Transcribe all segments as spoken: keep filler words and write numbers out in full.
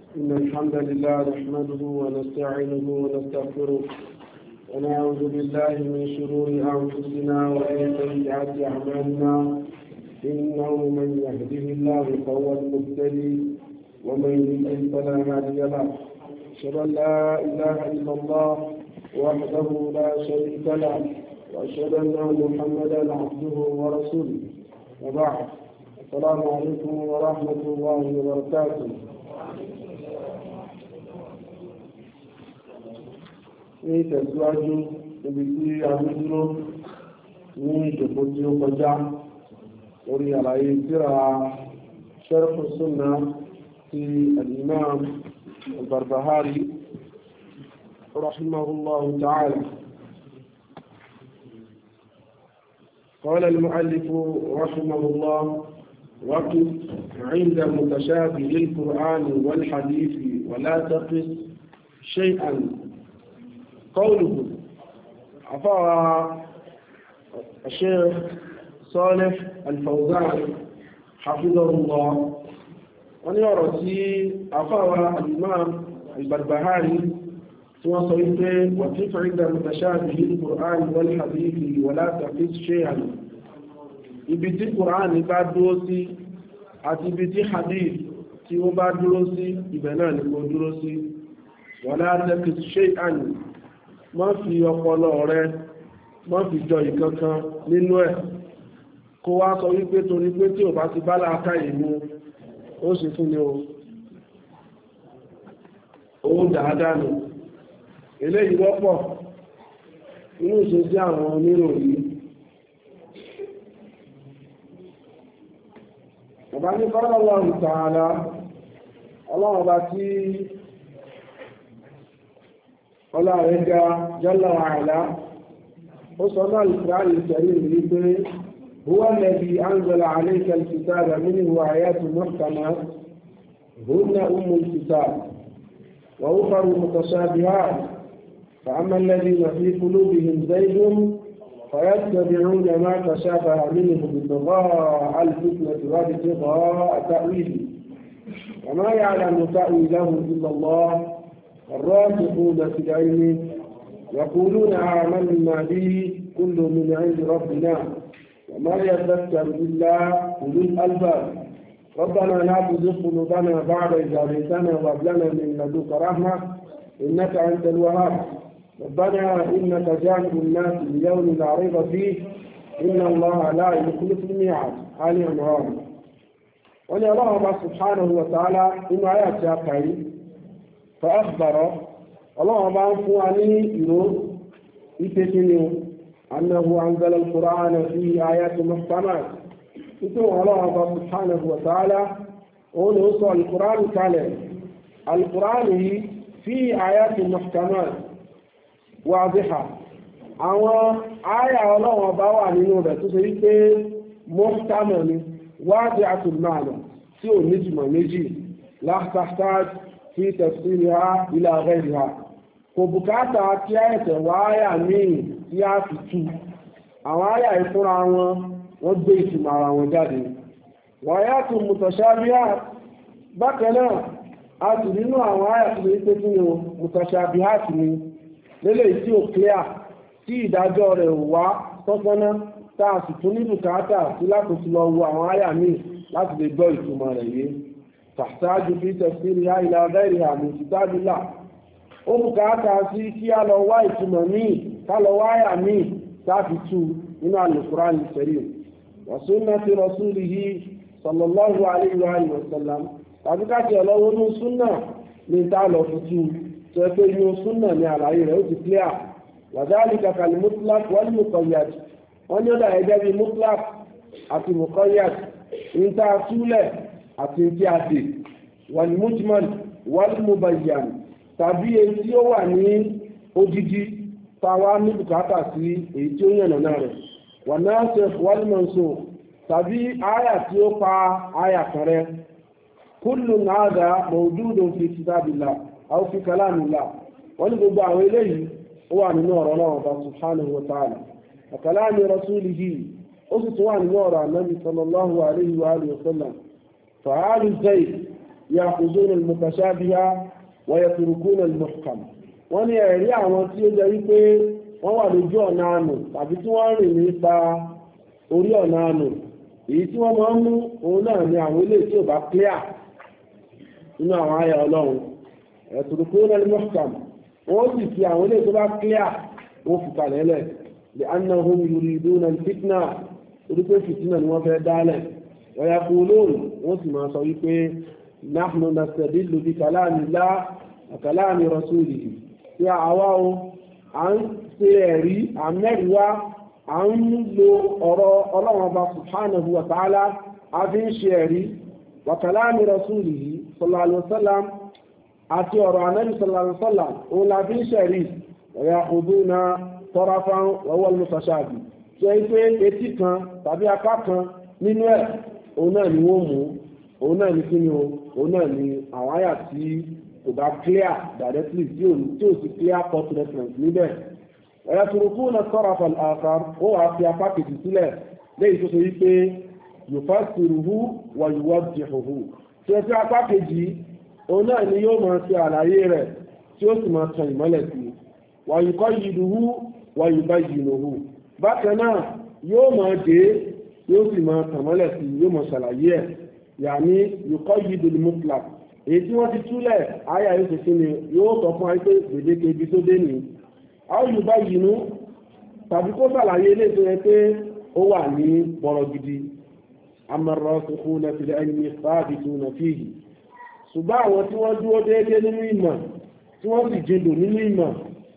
إن الحمد لله نحمده ونستعينه ونستغفره ونعوذ بالله من شرور أنفسنا ومن سيئات أعمالنا إنه من يهده الله فهو المهتدي ومن يضلل فلا هادي له أشهد أن لا إله إلا الله وحده لا شريك له وأشهد أن محمدا عبده ورسوله وبعد السلام عليكم ورحمة الله وبركاته. ní ìtẹ̀síwájú níbi tí a ń dúró ní ìjòkó tí ó kọjá orí àlàyé tírà Sharh Sunnah ti al-Imam al-Barbahari rahimahullahu ta'ala. قال المؤلف رحمه الله: وقف عند متشابه القرآن والحديث ولا تقص شيئا. قوله عفا الشيخ صالح الفوزان حفظه الله ونرى عفا الإمام البربهاري توصيت وقف عند متشابه القرآن والحديث ولا تقص شيئا. ibi tí Qur'an bá dúró sí àti ibi tí hadith tí ó bá dúró sí ibẹ̀ náà ni kó dúró sí. wala taqis shay'an, má fi ọpọlọ rẹ má fi jọ ìkankan nínú ẹ̀ kó wá sọ wípé torí pé tí ò bá ti bá láàkáyè mu ó sì fún ni o ó dáadáa nù. eléyìí wọ́pọ̀ nínú ìṣesí àwọn oníròyìn. bàbá ní qala Allahu ta'ala, ọlọ́run bá tí ọlá rẹ̀ ga jalla wa ala ó sọ náà al-Qur'an al-Karim wípé huwa alladhi anzala alayka al-kitaba minhu ayatun muhkamat hunna ummul kitab wa ukhra mutashabihat fa amma alladhina fi qulubihim zayghun fayattabi'una ma tashabaha minhu ibtigha'a al-fitnati wa ibtigha'a ta'wilihi wa ma ya'lamu ta'wilahu illa Allah الراسخون في العلم يقولون آمنا به كل من عند ربنا وما يذكر إلا أولو الألباب ربنا لا تزغ قلوبنا بعد إذ هديتنا وهب لنا من لدنك رحمة إنك أنت الوهاب ربنا إنك جامع الناس ليوم لا ريب فيه إن الله لا يخلف الميعاد. آل عمران. وأن الله سبحانه وتعالى إن آيات كريم فأخبر الله عن فواني يقول إتكني أنه أنزل القرآن فيه آيات محكمات. يقول الله سبحانه وتعالى ونوصل القرآن كالي القرآن فيه آيات محكمات واضحة. àwọn àyà Ọlọ́run bá wà nínú rẹ̀ tó ṣe wípé muhkama ni wadi'atul ma'na tí ò ní ìtumọ̀ méjì la tahtaj fi tafsiriha ila ghayriha, kò bùkátà kí àyẹ̀tẹ̀ wá àyà míì tí a fi tú. àwọn àyà ìfúnra wọn wọ́n gbé ìtumọ̀ ara wọn jáde. wa ayatun mutashabihat, bákan náà a sì nínú àwọn àyà tó lè pé fún wọn mutashabihat ni lélẹ̀ tí ò clear tí ìdájọ́ rẹ̀ wá tọ́sọ́nà tá a sì tún ní bùkátà sí láti fi lọ wo àwọn àyà míì láti lè gbọ́ ìtumọ̀ rẹ̀ yé. tàṣáájú fi tafsiriha ila ghayriha min kitabillah, ó bùkátà sí kí a lọ wá ìtumọ̀ míì ká lọ wá àyà míì táàfi tú nínú al-Qur'an al-Karim wa sunnati rasulihi sallallahu alayhi wa sallam, tàbí káàkiri ọlọ́wọ́ ní súnà ní tá lọ fi tú tó pé inú súnà ní àlàyé rẹ̀ ó ti clear. wa dhalika kal mutlaq wal muqayyad, wọ́n ní ó dà ẹgẹ́ bí mutlaq àti muqayyad, ní tá a túlẹ̀ àti tí a dè, wal mujmal wal mubayyan, tàbí èyí tí ó wà ní odidi tàwa ní bùkátà sí èyí tí ó yànnà náà rẹ̀, wan nasikh wal mansukh, tàbí àyà tí ó pa àyà kan rẹ̀. kullun hadha mawjudun fi kitabillah aw fi kalamillah, wọ́n ní gbogbo àwọn eléyìí ó wà nínú ọ̀rọ̀ náà ọba subhanahu wa ta'ala wa kalami rasulihi, ó sì tún wà nínú ọ̀rọ̀ ànábì sallallahu alayhi wa alihi wa sallam. fàálù zayd ya'khudhuna al-mutashabiha wa yatrukuna al-muhkam. wọ́n ní ẹ̀rí àwọn tí ó jẹ́ wípé wọ́n wà lójú ọ̀nà àánú tàbí tí wọ́n rìn nípa orí ọ̀nà àánú, èyí tí wọ́n máa ń mú òun náà ni àwọn ilé tí ò bá clear nínú àwọn àyà ọlọ́run. yatrukuna al-muhkam, wọ́n sì fi àwọn ilé tó bá clear wọ́n fi kalẹ̀ lẹ̀ li'annahum yuriduna al-fitna, orí pé fìtínà ni wọ́n fẹ́ dálẹ̀. wa yaqulun, wọ́n sì máa sọ wípé nahnu nastadillu bi kalamillah wa kalami rasulihi, tí àwa o à ń ṣe ẹ̀rí àmẹ́rìíwá à ń lo ọ̀rọ̀ ọlọ́run ọba subhanahu wa ta'ala a fi ń ṣe ẹ̀rí wa kalami rasulihi sallallahu alaihi wasallam àti ọ̀rọ̀ ànábì sallallahu alaihi wasallam òun la fi ń ṣẹ̀rí. wa ya'khuduna tarafan wa huwa al-mutashabi, jẹ́ pé etí kan tàbí apá kan nínú ẹ̀ òun náà ni wọ́n mú, òun náà ni kíni o, òun náà ni àwọn àyà tí kò bá clear directly tí ò tí ò sí clear cut reference níbẹ̀. wa yatrukuna at-taraf al-akhar, ó wàá fi apá kejì sílẹ̀ lẹ́yìn tó ṣe wípé yufassiruhu wa yuwaddihuhu, tí ó fi apá kejì òun náà ni yóò máa ṣe àlàyé rẹ̀ tí ó sì máa tan ìmọ́lẹ̀ sí i. wa yuqayyiduhu wa yubayyinuhu, bákan náà yóò máa dé yóò sì máa tàn mọ́lẹ̀ sí i, yóò máa ṣàlàyé ẹ̀. yàní yuqayyidul mutlaq, èyí tí wọ́n ti túlẹ̀ àyà yóò ṣe kí ni yóò sọ fún wa pé gbèdéke ibi tó dé nìyí. aw yubayyinu, tàbí kó ṣàlàyé ilé tó yẹ pé ó wà ní bọ̀rọ̀ gidi. amma ar-rasikhuna fil ilmi thabituna fihi, ṣùgbọ́n àwọn tí wọ́n dúró déédéé nínú ìmọ̀ tí wọ́n sì jindò nínú ìmọ̀,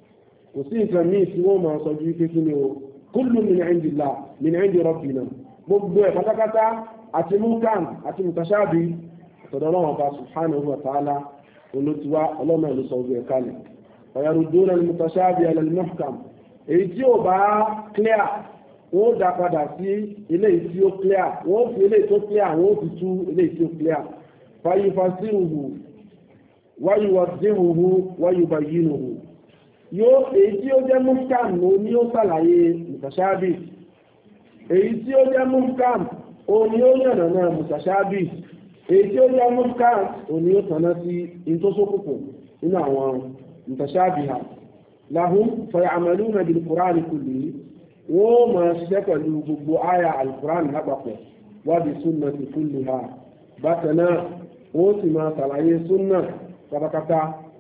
kò sí nǹkan míì tí wọ́n máa sọ ju wípé kí ni o, kullu min indillah min indi rabbina, gbogbo ẹ̀ pátápátá àti muhkam àti mutashabi ọ̀tọ̀dọ̀ ọlọ́run ọba subhanahu wa ta'ala olótiwá ọlọ́run ìlú sọ ọgbẹ̀ kalẹ̀. wa yarudduna al-mutashabi ala al-muhkam, èyí tí ò bá clear wọ́n dá padà sí ilé tí ó clear, wọ́n fi ilé tó clear wọ́n fi tú ilé tí ó clear. fa yufasiruhu wa yuwaddihuhu wa yubayyinuhu, yóò èyí tí ó jẹ́ muhkam ló ní ó ṣàlàyé mutashabi, èyí tí ó jẹ́ muhkam ó ní ó yànnà náà mutashabi, èyí tí ó jẹ́ muhkam ó ní ó tànná sí intosókùnkùn nínú àwọn mutashabiha. lahum fay'amaluna bil qur'ani kullihi, wọ́n máa ṣiṣẹ́ pẹ̀lú gbogbo àyà al-Qur'an lápapọ̀ wa bi sunnati kulliha, bákan náà wọ́n sì máa ṣàlàyé súnnà pátápátá.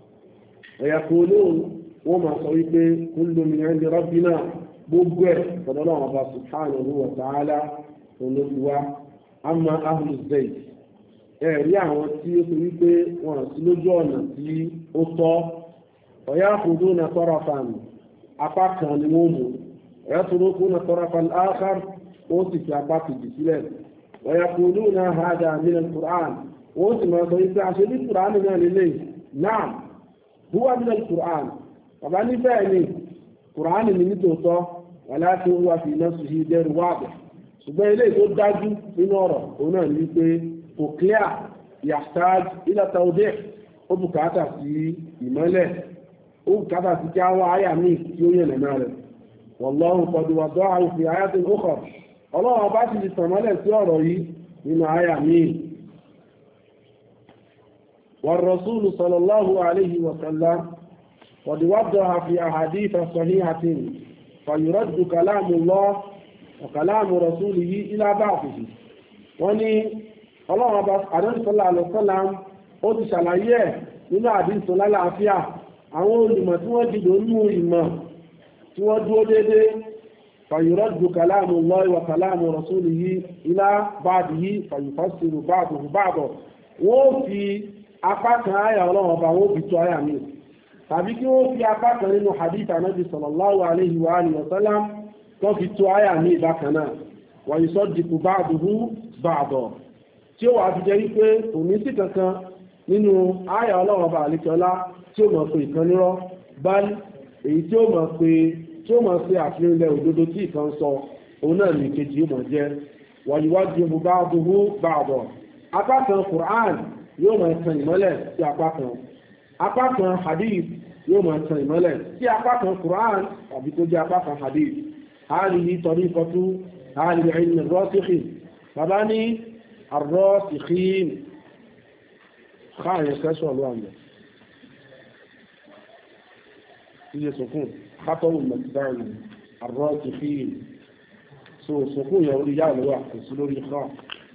wa yaqulun, wọ́n máa sọ wípé kullu min 'indi rabbina, gbogbo ẹ̀ pẹ̀lú àwọn ọba subhanahu wa ta'ala olóògbé. amma ahlu zayt, ẹ̀rí àwọn tí ó fi wípé wọ́n sí lójú ọ̀nà tí ó tọ́. wa ya'khuduna tarafan, apá kan ni wọ́n mú. wa yatrukuna tarafan akhar, ó sì fi apá kejì sílẹ̀. wa yaquluna hadha min al-Qur'an, wọ́n sì máa sọ wípé àṣẹ bí Qur'an náà lélẹ̀. na'am huwa min al-Qur'an, bàbá ní bẹ́ẹ̀ ni Qur'an ni nítòótọ́, walakin huwa fi nafsihi ghayru wadih, ṣùgbọ́n ilé tó dájú nínú ọ̀rọ̀ òun náà ní wípé kò clear, yahtaj ila tawdih, ó bùkátà sí ìmọ́lẹ̀, ó bùkátà sí kí á wá àyà míì tí ó yẹn lẹ́nà rẹ̀. wallahu qad wada'ahu fi ayatin ukhra, ọlọ́run bá ti di sàmọ́lẹ̀ sí ọ̀rọ̀ yìí nínú àyà míì. والرسول صلى الله عليه وسلم قد وضح في أحاديث صحيحة فيرد كلام الله وكلام رسوله إلى بعضه. wọ́n ní ọlọ́run ọba àdéhùn sallallahu alaihi wasallam ó ti ṣàlàyé ẹ̀ nínú àdéhùn lálàáfíà àwọn olùmọ̀ tí wọ́n dìdò nínú ìmọ̀ tí wọ́n dúró déédéé fayuraddu kalamu Allahi wa kalamu rasulihi ila ba'dihi fayufassiru ba'duhu ba'dan, wọ́n fi apá kan àyà ọlọ́run ọba wọ́n fi tó àyà mi, tàbí kí wọ́n fi apá kan nínú hadith anabi sallallahu alaihi wa alihi wa sallam tó fi tó àyà mi bákan náà. wa yusaddiqu ba'duhu ba'dan, tí ó wà fi jẹ́ wípé kò ní sí kankan nínú àyà ọlọ́run ọba àlekọ́lá tí ó mọ̀ pé ìkan nírọ́, bal èyí tí ó mọ̀ pé tí ó mọ̀ sí àfihàn ilẹ̀ òdodo tí ìkan sọ òun náà ní kejì ó mọ̀ jẹ́. wa yuwaddihu ba'duhu ba'dan, apá kan Qur'an yóò máa tan ìmọ́lẹ̀ sí apá kan, apá kan hadith yóò máa tan ìmọ́lẹ̀ sí apá kan Qur'an tàbí tó jẹ́ apá kan hadith. hàlìyí tariqatu hàlìyí ilmi ar-rasikhin, bàbá ní ar-rasikhin káàyàn kẹsàn ló àmì iye sọkún kátọ́wù mẹ́tìdáàrùn àrọ́ ti fi so sọkún yẹ orí yà lọ́wọ́ kò sí lórí kọ́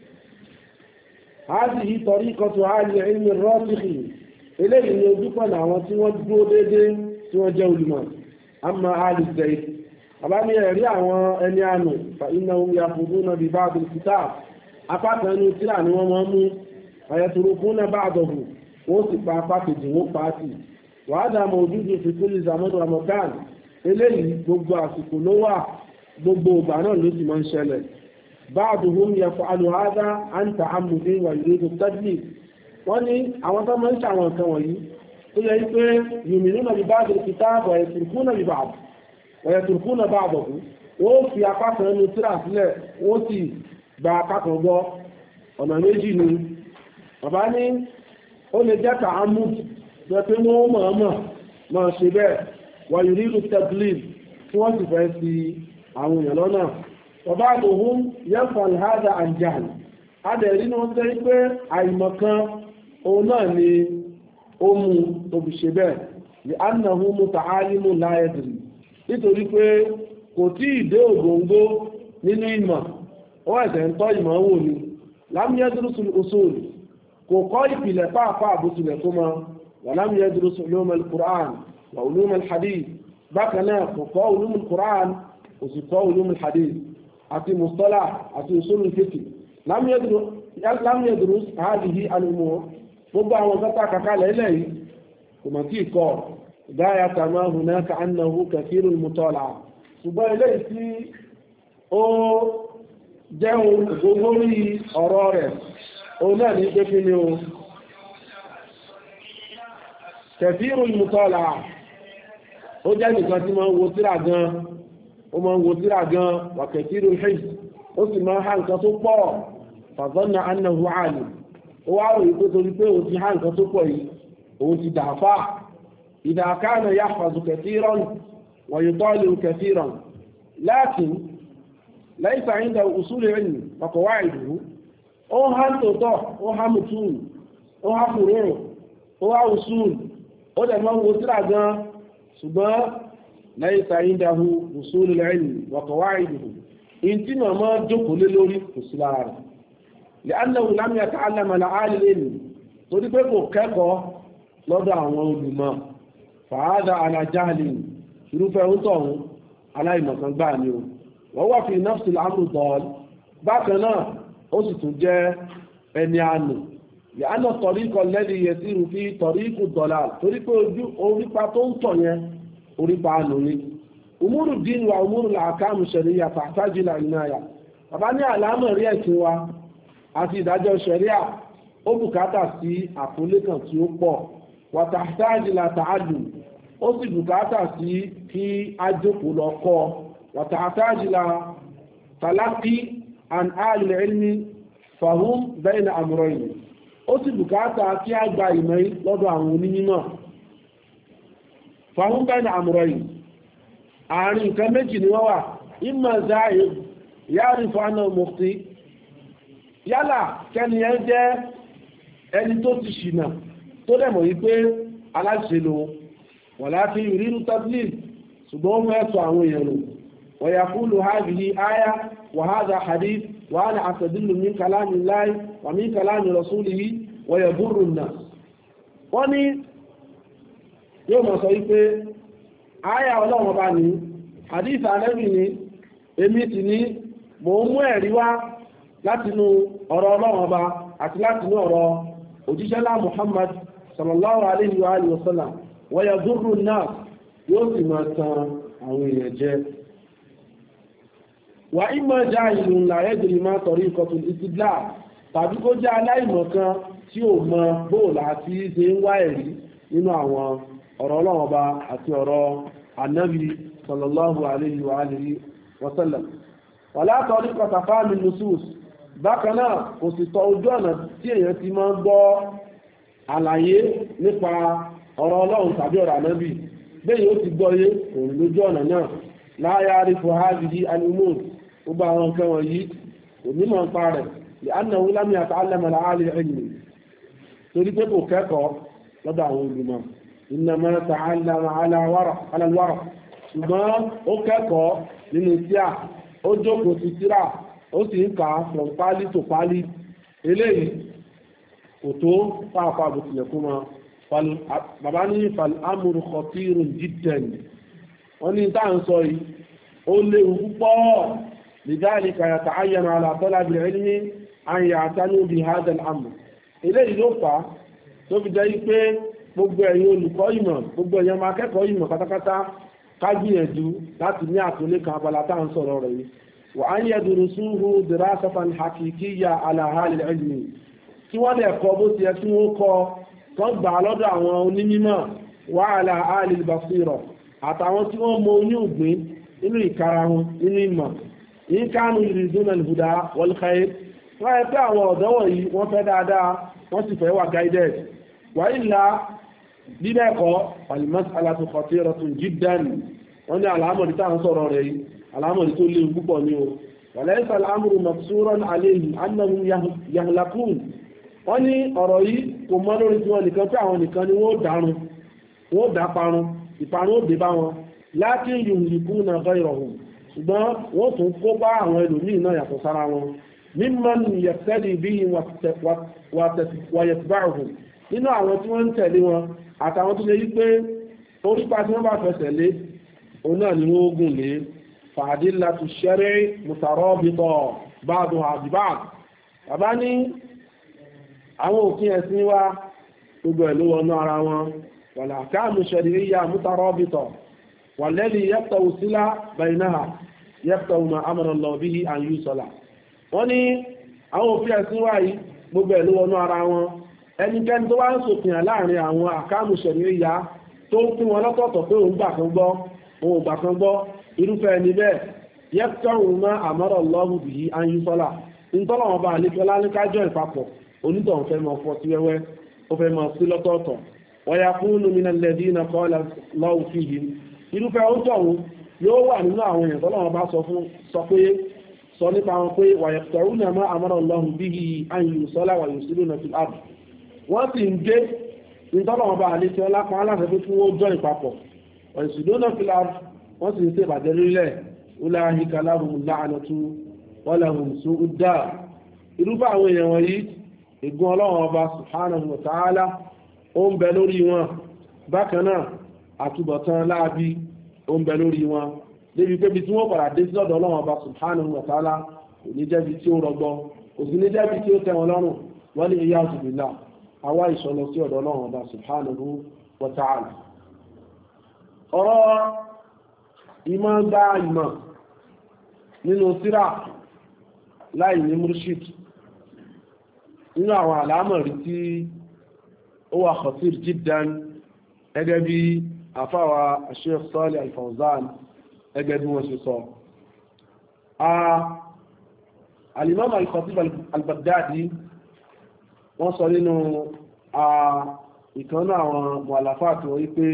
هذه طريقة أهل العلم الراسخ eléyìí ni ojúpọ̀ àwọn tí wọ́n dúró déédéé tí wọ́n jẹ́ olùmọ̀ àmà أهل الزيغ àbámi ẹ̀rí àwọn ẹni ànù فإنهم يأخذون ببعض الكتاب apá kan ní tíra ni wọ́n máa ń mú ويتركون بعضه wọ́n sì pa apá kejì wọ́n pa á tì وهذا موجود في كل زمان ومكان eléyìí gbogbo àsìkò ló wà gbogbo ìgbà náà ló sì máa ń ṣẹlẹ̀ بعضهم يفعل هذا عن تعمد ويريد التدليس wọ́n ní àwọn tó máa ń ṣàwọn nǹkan wọ̀nyí tó yẹ pé yu'minuna bi ba'd al-kitab wa yatrukuna bi ba'd wa yatrukuna ba'dahu wọ́n fi apá kan ní tírà sílẹ̀ wọ́n sì gba apá kan gbọ́ ọ̀nà méjì ni bàbá ní ó lè jẹ́ ta'ammud jẹ́ pé wọ́n mọ̀ọ́mọ̀ máa ṣe bẹ́ẹ̀ wa yuridu at-tadlis tí wọ́n sì fẹ́ sí àwọn èèyàn lọ́nà وبعضهم يفعل هذا عن جهل هذا يريد أن يقول àìmọ̀kan òun náà ni ó mú tóbi ṣe bẹ́ẹ̀ لأنه متعالم لا يدري nítorí pé kò tí ì dé ògóńgó nínú ìmọ̀ ó ẹ̀sẹ̀ ń tọ́ ìmọ̀ wò ni لم يدرس الأصول kò kọ́ ìpìlẹ̀ pàápàá àbútilẹ̀ tó mọ́ ولم يدرس علوم القرآن وعلوم الحديث bákan náà kò kọ́ علوم القرآن kò sì kọ́ علوم الحديث àti mùsọ́lá àti usulul fiqh lámìyàdùrú àádìí alùmọ̀ gbogbo àwọn sọ́tà kàkálẹ̀ ilẹ̀ yìí kò mọ̀ tí kọ́ gáyà tàmà hunaka annahu kathirul mutala ṣùgbọ́n ilé tí ó jẹun gbogbo rí ọ̀rọ̀ rẹ̀ ó náà ní pé kí ni o kathirul mutala ó jẹ́ nìkan tí máa ń wo tírà gan ó máa ń wo tírà gan wà kẹ̀kírù hìs ó sì máa ń há nǹkan tó pọ̀ fàzọ́nà annahu alim ó wá rò wípé torí pé òun ti há nǹkan tó pọ̀ yìí òun ti dàáfà idha kana yahfazu kathiran wa yutali'u kathiran lakin laysa 'indahu usul 'ilm wa qawa'iduhu ó há tòótọ́ ó há mùtúù ó há fùrúrù ó há usul ó dẹ̀ máa ń wo tírà gan ṣùgbọ́n ليس عنده أصول العلم وقواعده انتنا ما جوكو للوري كسلار لأنه لم يتعلم العالي العلم تريبكو كيكو لدى علماء فهذا على جهل شروفه وطه على مكان بانيو وهو في نفس الأمر ضال بكنا أسط جاء أن يعني لأن الطريق الذي يسير فيه طريق الضلال طريق أوريباتون طنيا orípa lórí umúrù dín wa umúrù làákàmù ṣẹ̀ríyà fàtàjìlà ìnáyà bàbá ní àlámọ̀ rí ẹ̀sìn wa àti ìdájọ́ ṣẹ̀ríà ó bùkátà sí àkọlé kan tí ó pọ̀ wàtàjìlà tààlù ó sì bùkátà sí kí ajókòó lọ kọ́ wàtàjìlà tàlákì an ààlì ilmi fahum bayna amrayn ó sì bùkátà kí a gba ìmọ̀ lọ́dọ̀ àwọn onímọ̀ fàún bẹ́ẹ̀nà àmúrọ̀ yìí àárín nǹkan méjì ni wọ́n wà ìmọ̀ záyé yáàrí fánà mufti yálà kẹ́niyàn jẹ́ ẹni tó ti ṣìnà tó dẹ̀mọ̀ yí pé aláṣẹ lò wọ́n láti ìrírú tabligh ṣùgbọ́n wọ́n ẹ̀sọ̀ àwọn èèyàn lò wọ́n yà kúlù hadhihi áyá wa hadha hadith wa ana astadillu min kalamillahi wa min kalami rasulihi wa yadurru an-nas wọ́n ní yóò mọ̀ sọ wípé àyà ọlọ́run bá ní hadith Ànábì ní èmi sì ní mò ń mú ẹ̀rí wá látinú ọ̀rọ̀ ọlọ́run ọba àti látinú ọ̀rọ̀ òjíṣẹ́lá Muhammad sallallahu alayhi wa alihi wa sallam wa yadurru an-nas yóò sì máa tan àwọn èèyàn jẹ wà imma jahilun la yadri ma tariqatul istidlal tàbí kó jẹ́ aláìmọ̀ kan tí ò mọ bóòlà àti ṣe ń wá ẹ̀rí nínú àwọn ọ̀rọ̀ ọlọ́run ọba àti ọ̀rọ̀ annabi sallallahu alayhi wa alihi wa sallam wala tariqata fahmi nusus bákan náà kò sì tọ ojú ọ̀nà tí èèyàn ti máa ń gbọ́ àlàyé nípa ọ̀rọ̀ ọlọ́run tàbí ọ̀rọ̀ annabi bẹ́ẹ̀ yóò ti gbọ́ yé òun lójú ọ̀nà náà la ya'rifu hadhihi al-umur gbogbo àwọn nǹkan wọ̀nyí onímọ̀ ń pa rẹ̀ li annahu lam yata'allam al-'alim al-'ilmi torí pé kò kẹ́kọ̀ọ́ lọ́dọ̀ àwọn olùmọ̀ innama ta'allama ala waraq ala al-waraq ṣùgbọ́n ó kẹ́kọ̀ọ́ nínú tíà ó jókòó ti tíra ó sì ń kà á from pálí to pálí eléyìí kò tó pàápàá bó tilẹ̀ kú mọ́ bàbá ní fal-amru khatirun jiddan wọ́n ní tá à ń sọ yìí ó léwu púpọ̀ lidhalika yata'ayyanu ala talabil ilmi an ya'tanu bi hadha al-amr eléyìí ló fà á tó fi jẹ́ pé gbogbo ẹ̀yin olùkọ́ ìmọ̀ gbogbo ẹ̀yin ọmọ akẹ́kọ̀ọ́ ìmọ̀ pátápátá ká gbìyànjú láti ní àtúnlé kan abala tá à ń sọ̀rọ̀ rẹ̀ yìí wa an yadrusuhu dirasatan hakikiyya ala halil ilmi tí wọ́n lè kọ́ bó ti yẹ kí wọ́n kọ́ kan gbà lọ́dọ̀ àwọn onímọ̀ wa ala halil basira àtàwọn tí wọ́n mọ oyún ògbìn nínú ìkarahun nínú ìmọ̀ in kanu yuriduna al-huda wal khair wọ́n yẹ pé àwọn ọ̀dọ́ wọ̀nyí wọ́n fẹ́ dáadáa wọ́n sì fẹ́ wà guided wa illa bíbẹ́ẹ̀kọ́ al-mas'alatu khatiratun jiddan wọ́n ní àlámọ̀dí tá à ń sọ̀rọ̀ rẹ̀ yìí àlámọ̀dí tó léwu púpọ̀ ní o wa laysa al-amru maqsuran alayhim annahum yahlakun wọ́n ní ọ̀rọ̀ yìí kò mọ́ lórí tí wọ́n nìkan pé àwọn nìkan ni wọ́n dárun wọ́n dá parun ìparun ó dé bá wọn lakin yuhlikuna ghayrahum ṣùgbọ́n wọ́n tún kó bá àwọn ẹlòmíì náà yàtọ̀ sára wọn mimman yaqtadi bihim wa yatba'uhum nínú àwọn tí wọ́n ń tẹ̀lé wọn àtàwọn tó lè yí pé orípa tí wọ́n bá fẹsẹ̀ lé òun náà ni wọ́n gùn lé fa'adillatu shar'i mutarabita ba'duha bi ba'd bàbá ní àwọn òfin ẹ̀sìn wa gbogbo ẹ̀ ló wọnú ara wọn wal ahkamu shar'iyya mutarabita walladhi yaqta'u sila bainaha yaqta'u ma amara Allah bihi an yusala wọ́n ní àwọn òfin ẹ̀sìn wa yìí gbogbo ẹ̀ ló wọnú ara wọn ẹnikẹ́ni tó wá ń sòfin láàrin àwọn àkámù ṣẹ̀ríyà tó ń pín wọn lọ́tọ̀ọ̀tọ̀ pé òun gbà kan gbọ́ òun gbà kan gbọ́ irúfẹ́ ẹni bẹ́ẹ̀ yẹ́pítọ́rùn ún náà àmọ́rọ̀ lọ́wọ́ bìí ayúsọ́là nítọ́lọ̀ wọn bá àlékẹ́ láníkájọ́ ìpapọ̀ onítọ̀hún fẹ́ mọ fọ́ sí wẹ́wẹ́ ó fẹ́ mọ sí lọ́tọ̀ọ̀tọ̀ wọ́n ya fún lumina lẹ́dí iná kọ́ lọ́wọ́ fi yìí irúfẹ́ onítọ̀hún yóò wà nínú àwọn èèyàn tọ́lọ̀ wọn bá sọ fún sọ pé sọ nípa wọn pé wàyẹ̀pítọ́rùn náà àmọ́rọ̀ lọ́wọ́ bìí ayúsọ́là wàyùsílù náà fi àbù wọ́n sì ń gé ìtọ́lọ̀wọ̀n bá àlékẹ́ ọlápá aláfẹ́ fún ó jọ ìpapọ̀ ọ̀ìsìdónà fìlà wọ́n sì ń ṣe ìbàjẹ́ lórílẹ̀ ọláhìkà láhùn láàánàtú wọ́láhùn só dá irúfẹ́ àwọn èèyàn wọ̀nyí ègún ọlọ́run ọba subhanahu wa ta'ala ó ń bẹ lórí wọn bákan náà àtúbọ̀tán láabi ó ń bẹ lórí wọn débi pé bí tí wọ́n padà dé sí ọ̀dọ̀ ọlọ́run ọba subhanahu wa ta'ala kò ní jẹ́bi tí ó rọgbọ kò sí ní jẹ́bi tí ó tẹ́ wọn lọ́rùn wọ́n ní ìyá òṣùbìlà àwa ìṣọ̀lọ sí ọ̀dọ̀ Ọlọ́run Ọba subhanahu wa ta'ala ọ̀rọ̀ ìmọ̀ gba ìmọ̀ nínú tírà láì ní murshid nínú àwọn àlámọ̀rí tí ó wà khatir jiddan ẹgẹ́ bí àfáwà Sheikh Salih Al-Fawzan ẹgẹ́ bí wọ́n ṣe sọ al-Imam al-Khatib al-Baghdadi wọ́n sọ nínú ìkanná àwọn mọ̀láfà tí wọ́n yí pé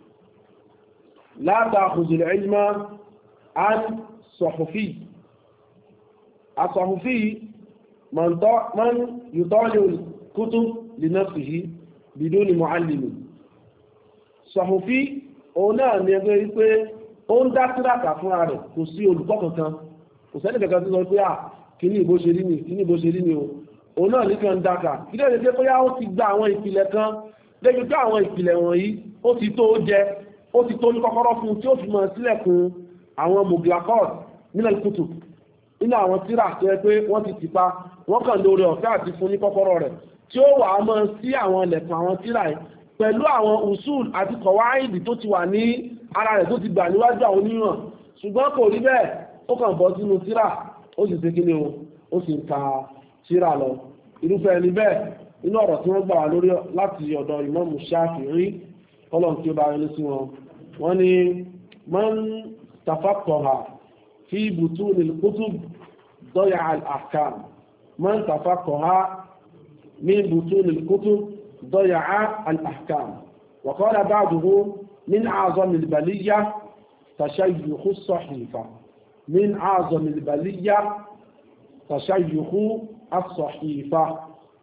la ta'khudhul ilma an sahufi as-sahufi man yutali'u al-kutub li nafsihi biduni mu'allim sahufi òun náà ní ẹgbẹ́ wí pé ó ń dá tíràkà fúnra rẹ̀ kò sí olùkọ́ kankan kò sẹ́ni kankan tó sọ pé à kí ní ìbò ṣe rí ni kí ní ìbò ṣe rí ni o òun náà ní kan dáka kí lè ṣe pé ó ti gba àwọn ìpìlẹ̀ kan débi pé àwọn ìpìlẹ̀ wọ̀nyí ó ti tó jẹ ó ti tó ní kọ́kọ́rọ́ fún tí ó fi mọ̀ sílẹ̀kùn àwọn muglaqat minal kutub nínú àwọn tírà tó yẹ pé wọ́n ti tìpa wọ́n kàn lórí ọ̀fẹ́ àti fún ní kọ́kọ́rọ́ rẹ̀ tí ó wà á mọ̀ sí àwọn ilẹ̀kùn àwọn tírà yìí pẹ̀lú àwọn usul àti kọ̀wáìdì tó ti wà ní ara rẹ̀ tó ti gbà níwájú àwọn onímọ̀ ṣùgbọ́n kò rí bẹ́ẹ̀ ó kàn bọ́ sínú tírà ó sì ṣe kí ni o ó sì ń ka tírà lọ irúfẹ́ ẹni bẹ́ẹ̀ inú ọ̀rọ̀ tí wọ́n gbà wá lórí láti ọ̀dọ̀ Ìmámù Ṣáfi'í ọlọ́run tí ó bá rí sí wọn wọ́n ní man tafaqqaha fi butunil kutub daya al-ahkam man tafaqqaha min butunil kutub daya al-ahkam wa qala ba'duhu min a'zami al-baliyya tashayyukhu as-sahifa min a'zami al-baliyya tashayyukhu as-sahifa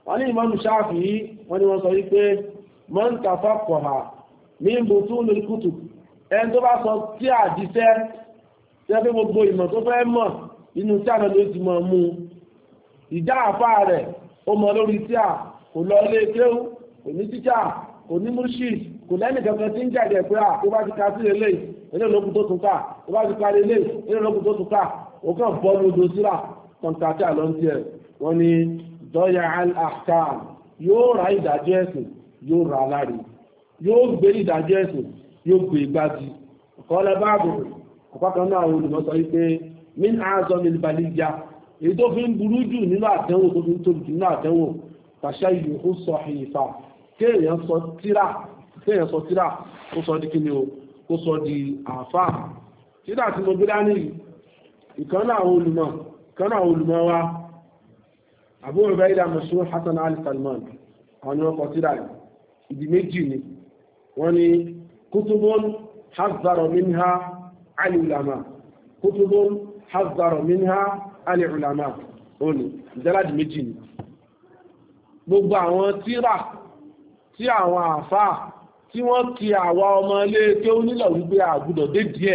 wọ́n ní Imam Shafi'i wọ́n ní wọ́n sọ wípé man tafaqqaha min butunil kutub ẹni tó bá sọ tí àjíṣẹ́ tẹ́ pé gbogbo ìmọ̀ tó fẹ́ mọ̀ nínú tí àná ló ti mọ̀ mú ìjà àfá rẹ̀ ó mọ lórí tí à kò lọ ilé kéwú kò ní tíjà kò ní murshid kò lẹ́nì kankan tí ń jáde pé à tó bá ti ka sí ilé ilé olókùn tó tún ká tó bá ti ka ilé ilé olókùn tó tún ká ó kàn bọ́ lódò síra kọ̀ǹtàtì àlọ́ntì ẹ̀ wọ́n ní dọ́yà al-ahkam yóò ra ìdájọ́ ẹ̀sìn yóò ra aláre yóò gbé ìdájọ́ ẹ̀sìn yóò gbé gbági ọ̀kọ́lẹ̀ báàbò ọ̀pákan náà àwọn olùmọ̀ sọ wípé min azọ min balija èyí tó fi ń burú jù nínú àdánwò tó fi ń tóbi jù nínú àdánwò pàṣẹ ìlú ó sọ ìfà kéèyàn sọ tíra kéèyàn sọ tíra ó sọ di kíni o ó sọ di àfà tíra tí mo gbé dání ìkan náà àwọn olùmọ̀ ìkan náà àwọn olùmọ̀ wa Abu Ubaida Mashhur Hasan Ali Salman àwọn ni wọ́n kọ tíra ìdí méjì ni wọ́n ní kutubun hazzara minha al-ulama kutubun hazzara minha al-ulama òní ìjẹ́láàdì méjì ni gbogbo àwọn tíra tí àwọn àfá tí wọ́n kí àwa ọmọ ilé tí ó nílò wípé àgùdọ̀ dé díẹ̀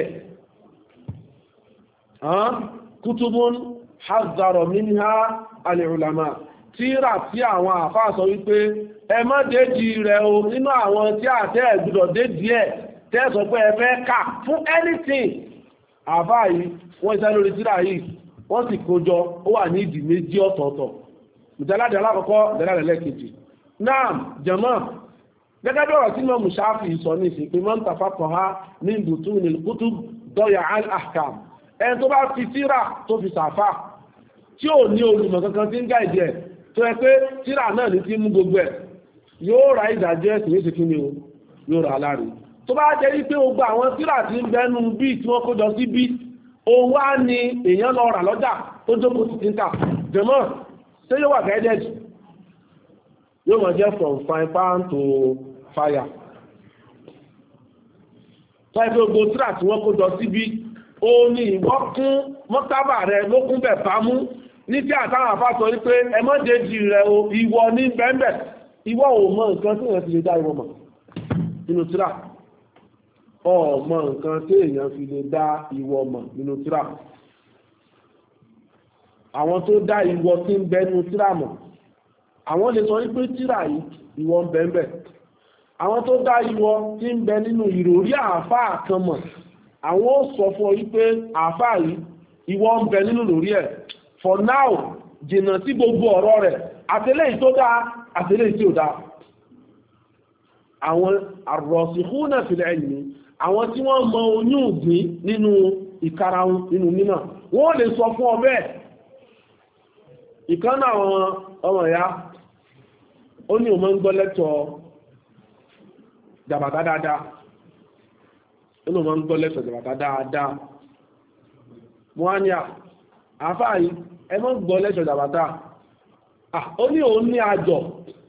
kutubun hazzara minha al-ulama tíra tí àwọn àfá sọ wípé ẹ má déjì rẹ̀ o nínú àwọn tí àtẹ́ ẹ̀gbùdọ̀ dé díẹ̀ tẹ́sọ pé ẹ fẹ́ kà fún anything àfá yìí wọ́n iṣẹ́ lórí tíra yìí wọ́n sì kójọ ó wà ní ìdí méjì ọ̀tọ̀ọ̀tọ̀ ìjẹ́láde alákọ̀ọ́kọ́ ìjẹ́láde lẹ́ẹ̀kejì náà jẹ̀mọ́ gẹ́gẹ́ bí ọ̀rọ̀ tí mọ́ Ṣáfì sọ ní ìsìn pé man tafaqqaha min butunil kutub dọ́yà al-ahkam ẹni tó bá fi tíra tó fi sàfà tí ò ní olùmọ̀ kankan tí ń gáìdì ẹ̀ tó ẹ pé tíra náà ní tí mú gbogbo ẹ̀ yóò ra ìdájọ́ ẹ̀sìn yóò sì kí ni o yóò ra aláre tó bá jẹ́ wípé gbogbo àwọn tíra tí ń bẹnu bí tí wọ́n kó jọ sí bí òun wá ní èèyàn lọ rà lọ́jà tó jókòó sí ti ń tà jẹ̀mọ́ ṣé yóò wà guided yóò mọ̀ jẹ́ from frying pan to fire tó ẹ pé gbogbo tíra tí wọ́n kó jọ sí bí ó ní ìwọ́ kún mọ́tábà rẹ ló kún bẹ̀ pamú ní tí àtàwọn àfá sọ wípé ẹmọ́déjì rẹ̀ o ìwọ ní bẹ́ẹ̀bẹ̀ ìwọ ò mọ̀ nǹkan tí èèyàn fi lè dá ìwọ mọ̀ nínú tírà ọ mọ̀ nǹkan tí èèyàn fi lè dá ìwọ mọ̀ nínú tírà àwọn tó dá ìwọ tí ń bẹ nínú tírà mọ̀ àwọn lè sọ wípé tírà yìí ìwọ ń bẹ́ẹ̀bẹ̀ àwọn tó dá ìwọ tí ń bẹ nínú ìròrí àfá kan mọ̀ àwọn ó sọ fún ọ wípé àfá yìí ìwọ ń bẹ nínú lórí ẹ̀ for now jìnnà sí gbogbo ọ̀rọ̀ rẹ̀ àtẹ́lẹ̀ tó dáa àtẹ́lẹ̀ tí ò dáa àwọn ar-rasikhuna fil ilmi àwọn tí wọ́n mọ oyún ìgbín nínú ìkarahun nínú mímọ̀ wọ́n lè sọ fún ọ bẹ́ẹ̀ ìkan náà àwọn ọmọ ìyá ó ní òun máa ń gbọ́ lẹ́tọ̀ jàbàtà dáadáa ó ní òun máa ń gbọ́ lẹ́tọ̀ jàbàtà dáadáa wọ́n á ní à àfáà yìí ẹ mọ́ gbọ́ lẹ́ṣọ̀ jàbátá ó ní òun ní àjọ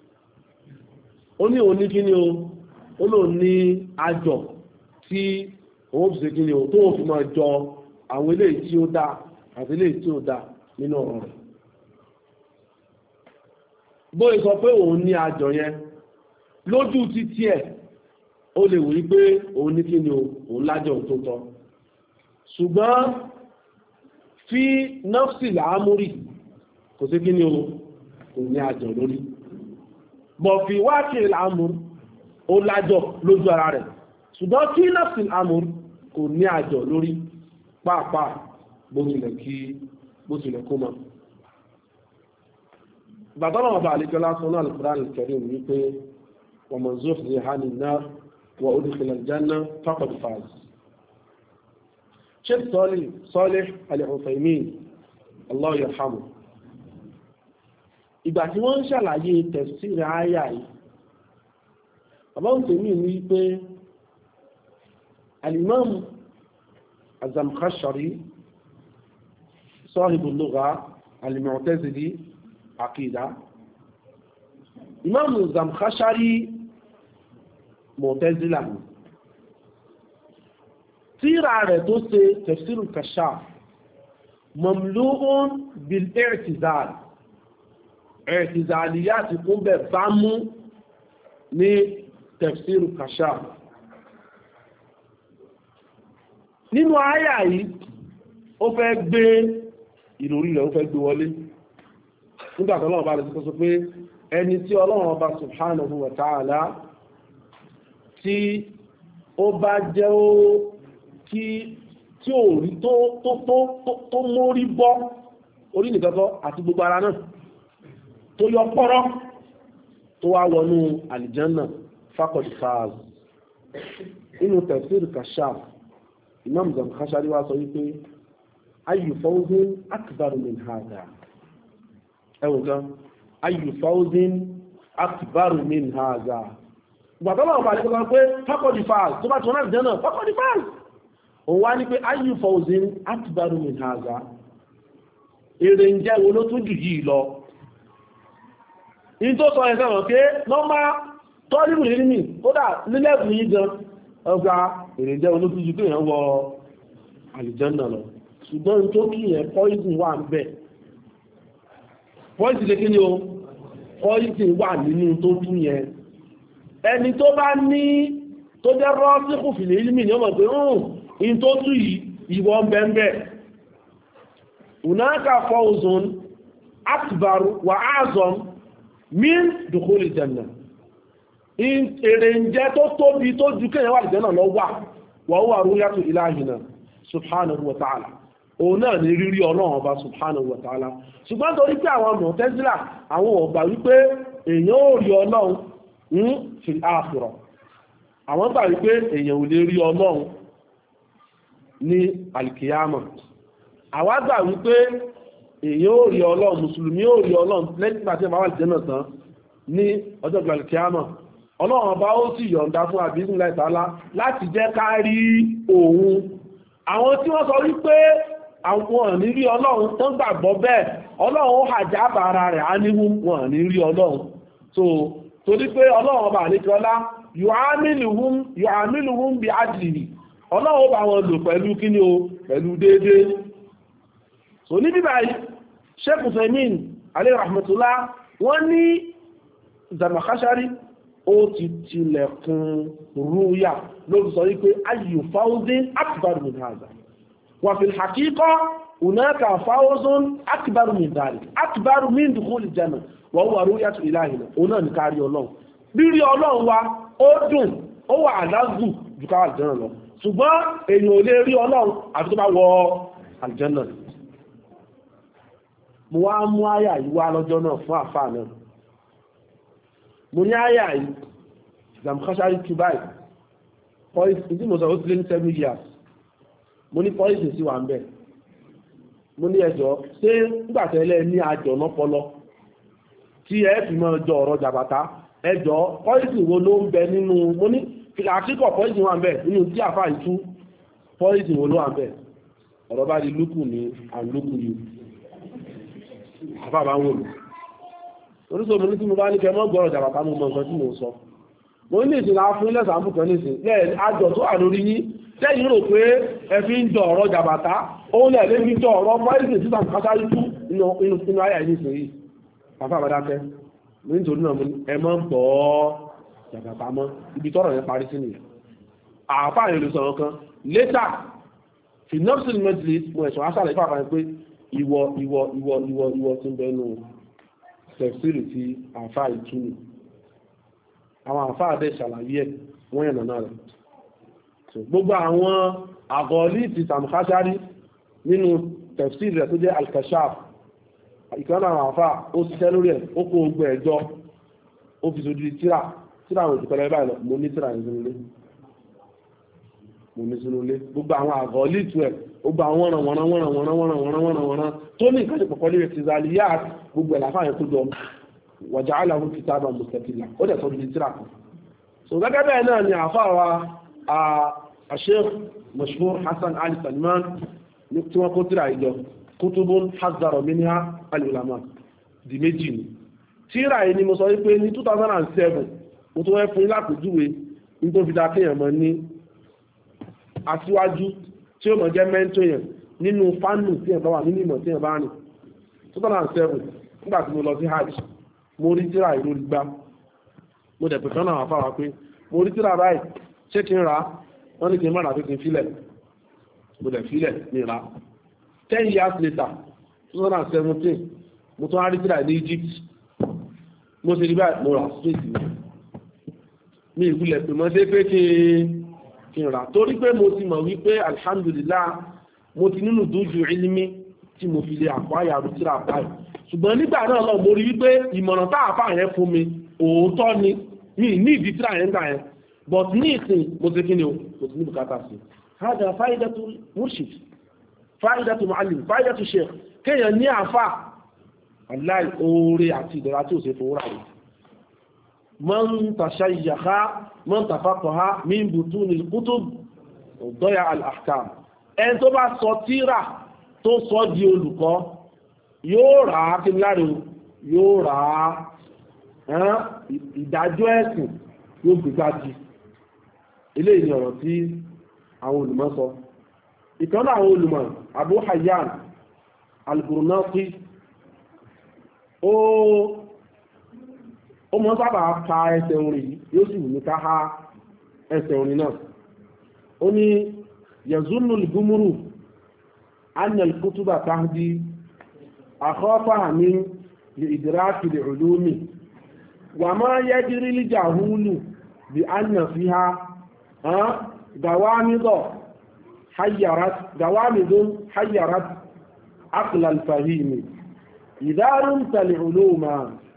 ó ní òun ní kí ni o ó lò ní àjọ tí òun fi ṣe kí ni o tó fi máa jọ àwọn eléyìí tí ó dá àti eléyìí tí ó dá nínú ọ̀rọ̀ rẹ̀ bóyí sọ pé òun ní àjọ yẹn lójú títí ẹ̀ ó lè wòye pé òun ní kí ni o òun lájọ tó tọ́ ṣùgbọ́n fi nọ́fsì làámúrì kò sí kí ni o kò ní àjọ lórí bọ̀ fi wákìí làámúrì ó lájọ lójú ara rẹ̀ ṣùgbọ́n kí nọ́fsì làámúrì kò ní àjọ lórí pàápàá bó tilẹ̀ kí bó tilẹ̀ kó mọ́ ìbàdọ́nà ọba àlejò lásán náà Al-Qur'an Al-Karim wípé wa man zuhziha 'anil nar wa udkhila al-janna faqad faz Sheikh Salih Al-Uthaymin Allah yarhamu ìgbà tí wọ́n ń ṣàlàyé tafsir àyà yìí bàbá Uthaymin ní pé al-Imam Az-Zamkhashari Sahibul Lugha al-Mu'tazili Aqida Imam Az-Zamkhashari Mu'tazila tíra rẹ̀ tó ṣe tafsir al-Kashaf mamlu'un bil-i'tizal ẹ̀tìzàlìyà ti kún bẹ̀ bá mú ní tafsiru Kashaf. Nínú àyà yìí ó fẹ́ gbé ìròrí rẹ̀ ó fẹ́ gbé wọlé nígbàtí Ọlọ́run bá lè sọ sọ pé ẹni tí Ọlọ́run ọba subhanahu wa ta'ala tí ó bá jẹ́ ó kí tí ò rí tó tó tó tó mórí bọ́ orí nìkan tó àti gbogbo ara náà tó yọ pọ́rọ́ tó wá wọnú àlìjánà faqad faz. Inú tafsir Kashaf Imam Zamakhshari wá sọ wípé ayyu fawzin akbar min hadha, ẹwọ̀n gan ayyu fawzin akbar min hadha. Gbàtọ́lọ̀ ọba àdíkọ́ pé faqad faz tó bá tí wọ́n náà jẹ́ náà faqad faz. Òun wá ní pé ayyu fawzin akbar min hadha, èrè ń jẹ́ wo ló tún jù yìí lọ. In tó sọ ẹ̀sẹ̀ wọ̀n pé nọ́mbà tọ́lìmù ní ní kódà nílẹ̀kùn yìí gan ọgbà èrè jẹ́ wo ló tún jù pé èèyàn wọ àlìjánà lọ. Ṣùgbọ́n tó kí yẹn poison wà ń bẹ̀. Poison lè kí ni o? Poison wà nínú tó tún yẹn. Ẹni tó bá ní tó jẹ́ rọ́ọ̀sìkù fìlẹ̀ ìlú mi ní ọmọ pé ń in tó tún yìí ìwọ̀n bẹ́ẹ̀ hunaka fawzun akbar wa azam min dukhul janna. In èrè ń jẹ́ tó tóbi tó ju kéèyàn wà lìjẹ́ náà lọ wà wa huwa ru'yatu ilahina subhanahu wa ta'ala. Òun náà ní rírí Ọlọ́run ọba subhanahu wa ta'ala. Ṣùgbọ́n torí pé àwọn Mu'tazila àwọn ọ̀gbà wípé èèyàn ò rí Ọlọ́run ń fil akhirah. Àwọn gbà wípé èèyàn ò lè rí Ọlọ́run ní alkiyama. Àwa gbà wípé èèyàn ò rí Ọlọ́run, mùsùlùmí ò rí Ọlọ́run lẹ́yìn tí a bá wà lìjẹ́ náà tán ní ọjọ́ ìgbà alkiyama. Ọlọ́run ọba ó sì yọ̀ǹda fún àbísílẹ̀ ìtàlá láti jẹ́ ká rí òun. Àwọn tí wọ́n sọ wípé àwọn ní rí Ọlọ́run tán gbàgbọ́ bẹ́ẹ̀, Ọlọ́run ó hàjá bàrà rẹ̀ á níhú wọn ní rí Ọlọ́run. So torí pé Ọlọ́run ọba àníkọ́lá yu'amiluhum bi adlihi, Ọlọ́run bá wọn lò pẹ̀lú kíní o pẹ̀lú déédéé. So ní bíbáyìí Sheikh Uthaymeen alayhi rahmatullah wọ́n ní Zamakhshari ó ti tilẹ̀kùn rúyà lórí sọ wípé ayyu fawzin akbar min hadha wa fil haqiqa hunaka fawzun akbar min dhalik akbar min dukhul janna wa huwa ru'yatu ilahina. Òun náà ní kárí Ọlọ́run. Rírí Ọlọ́run wa ó dùn ó wà àlázù jù ká àlìjánà lọ. Ṣùgbọ́n èèyàn ò lè rí Ọlọ́run àti tó bá wọ àlìjánà. Mo wá mú àyà yìí wá lọ́jọ́ náà fún àfáà náà. Mo ní àyà yìí Zamakhshari tú báyìí poison tí mo sọ ó ti lé ní seven years. Mo ní poison sí wà ń bẹ̀. Mo ní ẹjọ́ ṣé nígbàtẹ́lẹ̀ ní àjọ náà pọlọ tí ẹ fi mọ́ jọ ọ̀rọ̀ jàbàtà ẹjọ́ poison wo ló ń bẹ nínú. Mo ní àkíkọ̀ poison wà ń bẹ̀ nínú tí àfáà yìí tú poison wo ló wà ń bẹ̀. Ọ̀rọ̀ bá di lúkù ní àlúkù yìí àfáà bá ń wò mí. Orísọ̀ mo ní tí mo bá ní kẹ mọ́ gbọ́rọ̀ jàbàtà mú mọ́ nǹkan tí mo sọ. Mo ní ìsìn àfún ilẹ̀ sàmù kan nísìn lẹ́ẹ̀ àjọ tó wà lórí yín lẹ́yìn rò pé ẹ fi ń jọ ọ̀rọ̀ jàbàtà òun lẹ̀ lé fi jọ ọ̀rọ̀ pọ́ìsìn tí Zamakhshari tú inú ayà nísìn yìí. Àfá àbádákẹ́ nítorí náà ẹ mọ́ gbọ́ jàbàtà mọ́ ibi tọ́rọ̀ yẹn parí sí nìyẹn. Àfá àyè lè sọ̀rọ̀ kan létà fi nọ́ọ̀sì majlis mo ẹ̀sọ̀ aṣáàlẹ̀ ìfà àfàyàn pé ìwọ ìwọ ìwọ ìwọ ìwọ tí ń bẹnu tẹ̀síìrì tí àfá ìtúnì àwọn àfá àdé ṣàlàyé ẹ̀ wọ́n yẹn nàná rẹ̀. Gbogbo àwọn àgọ́ọ̀lì ti Zamakhshari nínú tẹ̀síìrì rẹ̀ tó jẹ́ al-Kashaf ìkan àwọn àfá ó ṣiṣẹ́ lórí ẹ̀ ó kó ogbó ẹjọ́ ó fi sojú tíra tíra àwọn òṣìpẹ̀lẹ̀ báyìí lọ mo ní tíra ìsinú ilé mo ní sínú ilé gbogbo àwọn àgọ́ọ̀lì tu ẹ̀ gbogbo àwọn wọ́nà wọ́nà wọ́nà wọ́nà wọ́nà wọ́nà wọ́nà wọ́nà tó ní ìkànnì pọ̀pọ̀ lè ti zàlìyà gbogbo ẹ̀ láfáàyàn tó jọ waja'alahu kitaban mustaqilla ó dẹ̀ sọ́dún ní tíra kan. So gẹ́gẹ́ bẹ́ẹ̀ náà ni àfáàwà Sheikh Mashhur Hassan Ali Salman tí wọ́n kó tíra ìjọ kutubun hazzara minha al-ulama di méjì ni. Tíra yìí ni mo sọ wípé ní two thousand seven mo tó wẹ́ fún lápèjúwe ní tó fi dá kéèyàn mọ́ ní aṣíwájú tí ó mọ̀ jẹ́ mẹ́ntó yẹn nínú fánù tí ẹ̀ bá wà nínú ìmọ̀ tí ẹ̀ bá rìn two thousand seven nígbà tí mo lọ sí hajj mo rí tíra ìlú gbá mo dẹ̀ pẹ̀tọ́ náà àfáwà pé mo rí tíra báyìí ṣé kí n ra wọ́n ní kí n má rà pé kí n fílẹ̀ mo dẹ̀ fílẹ̀ ní ra ten years later two thousand seventeen mo tún á rí tíra ní Egypt mo sì rí báyìí mo rà straight mi ìwúlẹ̀ pé mo ṣe pé kí kí n rà torí pé mo ti mọ̀ wípé alhamdulillah mo ti nínú dójú ilimi tí mo fi lè àpáyà rú tíra báyìí ṣùgbọ́n nígbà náà lọ mo rí wípé ìmọ̀ràn tá àfà yẹn fún mi òótọ́ ni mi ní ìdí tíra yẹn gbà yẹn but ní ìsìn mo ṣe kí ni o mo ti ní bùkátà sí hada fáyidatu murshid fáyidatu muallim fáyidatu sheikh kéèyàn ní àfà aláì oore àti ìdọ̀rà tí ò ṣe fowó rà rẹ̀ man tashayyaha man tafaqaha min butunil kutub daya al ahkam ẹni tó bá sọ tíra tó sọ di olùkọ́ yóò rà á kí láre yóò rà á ìdájọ́ ẹ̀sìn yóò gbígbájú eléyìí ni ọ̀rọ̀ tí àwọn olùmọ̀ sọ ìkan náà àwọn olùmọ̀ Abu Hayyan al-Gurnati ó ó mọ́ sábà ka ẹsẹ̀ orin yóò sì wù ní ká há ẹsẹ̀ orin náà ó ní yazunnu al-gumuru anna al-kutuba tahdi akhafaha min liidraki al-ulumi wa ma yajri al-jahulu bi anna fiha dawamid hayyarat dawamid hayyarat aql al-fahim idha rumta al-uluma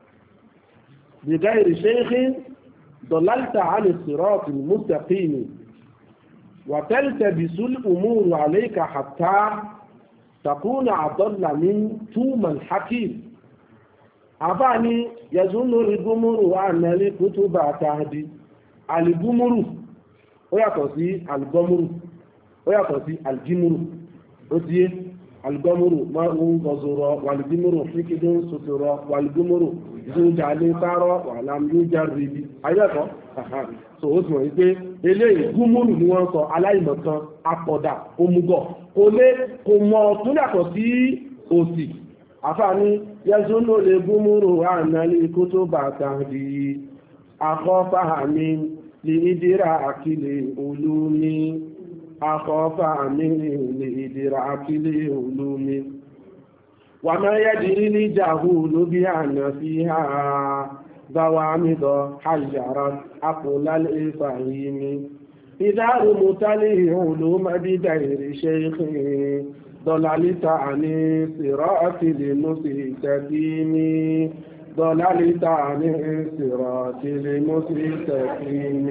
بغير شيخ ضللت عن الصراط المستقيم وتلتبس الأمور عليك حتى تكون أضل من توم الحكيم أباني يظن الجمهور أن الكتب تهدي الجمهور ويقصي الجمهور ويقصي الجمهور وتيه الجمهور ما هو بزرا والجمهور فكد سترا والجمهور zojale taro wà láàmú járìbí ayẹ́kọ́ so ó sì wọ́n wípé eléyìí gúmúrù ni wọ́n sọ aláìmọ̀kan apọ̀dà omugọ̀ kò lé kò mọ̀ tún yàtọ̀ sí òsì àfààní yẹsùn ló lè gúmúrù ànálí kó tó bàtà di akọ́fàmì lè ìdíra àkílẹ̀ olómi akọ́fàmì lè ìdíra àkílẹ̀ olómi وما يدري الجهول بأن فيها ضوامض حجرت عقل الفهيم إذا رمت العلوم بغير شيخ ضللت عن صراط المستقيم ضللت عن صراط المستقيم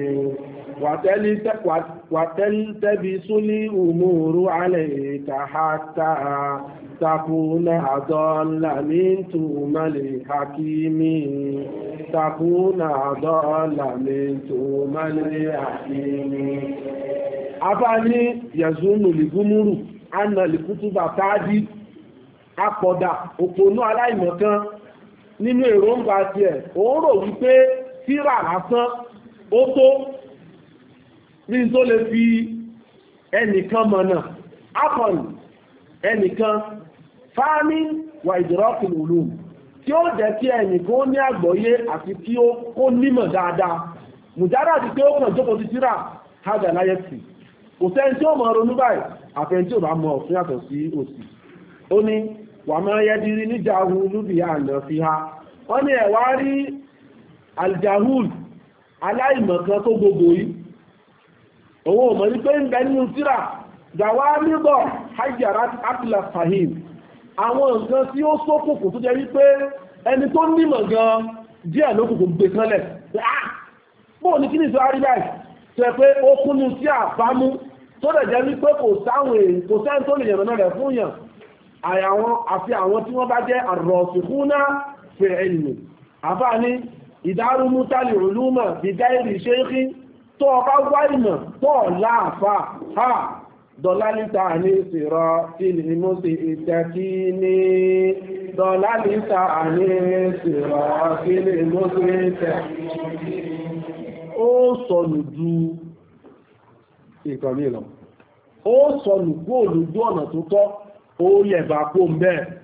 وتلتبس الأمور عليك حتى تكون أضل من توم الحكيم تكون أضل من توم الحكيم أباني يظن الجمهور أن الكتب تهدي apọ̀dà òpònú aláìmọ̀kan nínú èròǹgbà tiẹ̀ òun rò wípé tírà lásán ó tó ní tó lè fi ẹnìkan mọ̀nà apọ̀n ẹnìkan fáàmì wà ìdìrọ́kùn ulum tí ó jẹ́ kí ẹnìkan ó ní àgbọ́yé àti kí ó nímọ̀ dáadáa mùjádà ti pé ó kàn jókòó ti tírà hajj aláyẹ̀tì kò sẹ́ni tí ó mọ̀ ronú báyìí àfẹ́ni tí ò bá mọ ọ̀fún yàtọ̀ sí òsì ó ní wà máa yẹ́dìrí ní jahul lúbì àná fi ha wọ́n ní ẹ̀wà rí aljahul aláìmọ̀kan tó gbogbo yìí òun ò mọ̀ ní pé ń bẹ nínú tírà dàwà níbọ̀ hajjarat akla fahim àwọn nǹkan tí ó ṣókùnkùn tó jẹ́ wípé ẹni tó nímọ̀ gan díẹ̀ lókùnkùn gbé kanlẹ̀ bóò ní kí ní ìṣọ́ àríbáì tẹ́ pé ó kúnnú sí àbámú tó dẹ̀ jẹ́ wípé kò sáwọn èèyàn kò sẹ́ni tó lè yànnà rẹ̀ fún yàn àfi àwọn tí wọ́n bá jẹ́ ar-rasikhuna fil ilmi àfá ní ìdárúmútàlì uluma bí gáìrì ṣéèkì tó ọba wá ìmọ̀ tó láàfà ha dọ̀lálítà ní sírọ̀ tí lè mú sí ìtẹ́kí ní dọ̀lálítà ní sírọ̀ tí lè mú sí ìtẹ́kí ó sọnù ju ìkànnì lọ ó sọnù kó olùgbò ọ̀nà tó tọ́ ó yẹ̀bà kó ń bẹ́ẹ̀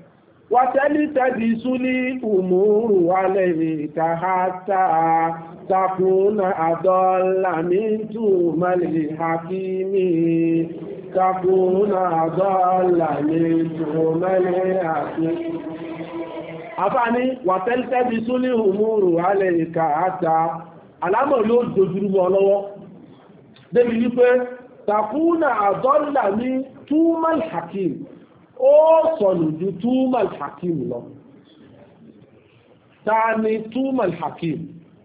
وتلتبس الأمور عليك حتى تكون أضل من توم الحكيم تكون أضل من توم الحكيم àfáàní وتلتبس الأمور عليك حتى alámọ̀ ló dojúrú mọ́ lọ́wọ́ débi wípé تكون أضل من توم الحكيم ó sọ̀nù ju túmọ̀ hakim lọ. ta ni túmọ̀ hakim?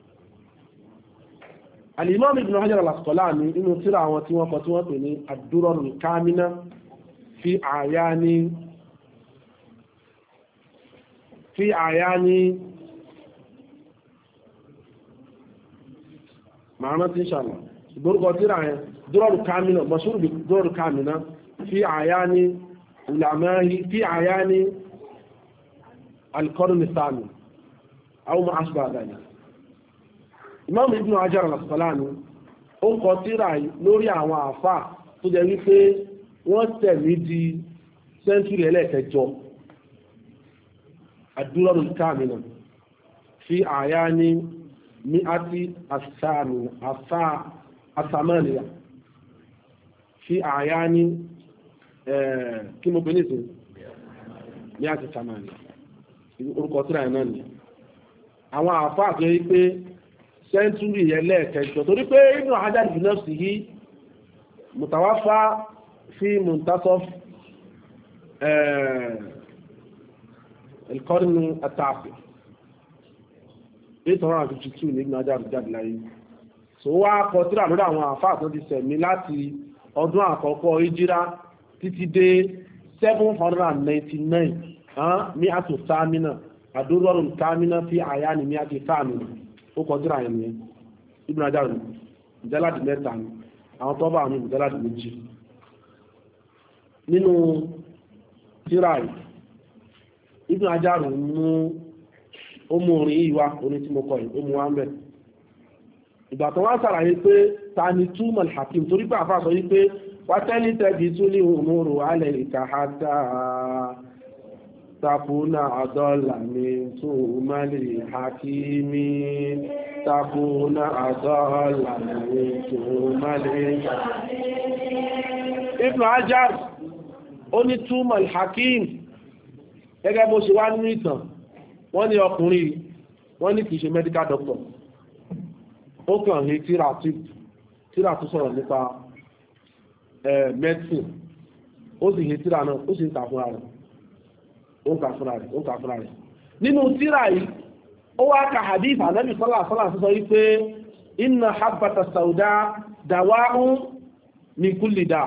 al-imam ibn hajar al-asqalani inú tírà àwọn tí wọ́n kọ tí wọ́n pè ní ad-durarul kamina fi a'yani fi a'yani ma'ana tí inshallah ìgbórúkọ tírà yẹn durarul kamina mashhur bi durarul kamina fi a'yani علماء في أعيان القرن الثاني أو ما أشبه ذلك. Imam Ibn Hajar al-Asqalani ó ń kọ tírà lórí àwọn àfà tó jẹ́ wípé wọ́n tẹ̀lé di sẹ́ńtúrì ẹlẹ́ẹ̀kẹjọ ad-Durar al-Kamina fi a'yani mi'ati as-samaniya fi a'yani kí mo pè ní ìsìn ní àti samani orúkọ tíra ẹ̀ náà ni àwọn àfáà tó yí pé sẹ́ńtúrì ẹlẹ́ẹ̀kẹjọ torí pé Ibn Hajar bi nafsihi mutawafa fi muntasaf al-qarn at-tasi eight hundred fifty two ní Ibn Hajar jáde láyé so wá kọ tíra lórí àwọn àfáà tó ti sẹ̀mí láti ọdún àkọ́kọ́ ìjírá títí dé seven hundred ninety-nine ní àtò sáàmìnà àdúrọ̀rùn káàmìnà fi àyà ní ní àti sáàmìnà ó kọjúra ẹ̀ ní Ibn Hajar ìjẹ́láàdì mẹ́ta ní àwọn tọ́bà àwọn ìjẹ́láàdì méjì nínú tíra Ibn Hajar mú ó mú orin ìwá orin tí mo kọ yìí ó mú wá ń bẹ̀ ìgbà tó wá sàlàyé pé ta ni túmọ̀ hakim torí pé àfáà sọ yí pé وتلتبس الأمور عليك حتى تكون أضل من توم الحكيم تكون أضل من توم الحكيم. Ibn Hajar ó ní túmọ̀ al-hakim gẹ́gẹ́ bó ṣe wá nínú ìtàn wọ́n ní ọkùnrin wọ́n ní kìí ṣe medical doctor ó kàn ní tíra tó sọ̀rọ̀ nípa medicine ó sì ṣe tíra náà ó sì ń kà fúnra rẹ̀ ó ń kà fúnra rẹ̀ ó ń kà fúnra rẹ̀ nínú tíra yìí ó wá ka hadith Ànábì sallallahu alaihi wasallam sọ wípé inna habbata sauda dawa'un min kulli da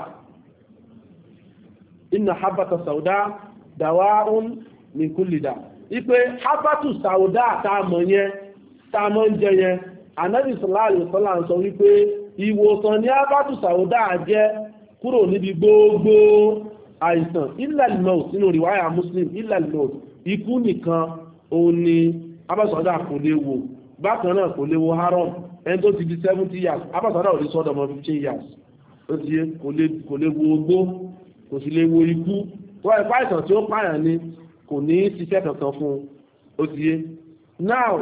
inna habbata sauda dawa'un min kulli da wípé habbatu sauda tá a mọ̀ yẹn tá a mọ̀ ń jẹ yẹn Ànábì sallallahu alaihi wasallam sọ wípé ìwòsàn ní habbatu sauda jẹ́ kúrò níbi gbogbo àìsàn ilal-maut nínú riwaya Muslim ilal-maut ikú nìkan òun ni abásọ̀dá kò lè wò bákan náà kò lè wo haram ẹni tó ti di seventy years abásọ̀dá ò lè sọ́dọ̀ ọmọ fifteen years ó ti yé kò lè wo ogbó kò sì lè wo ikú tó wáyé fáìsàn tí ó pààyàn ni kò ní ṣiṣẹ́ kankan fún ó ti yé now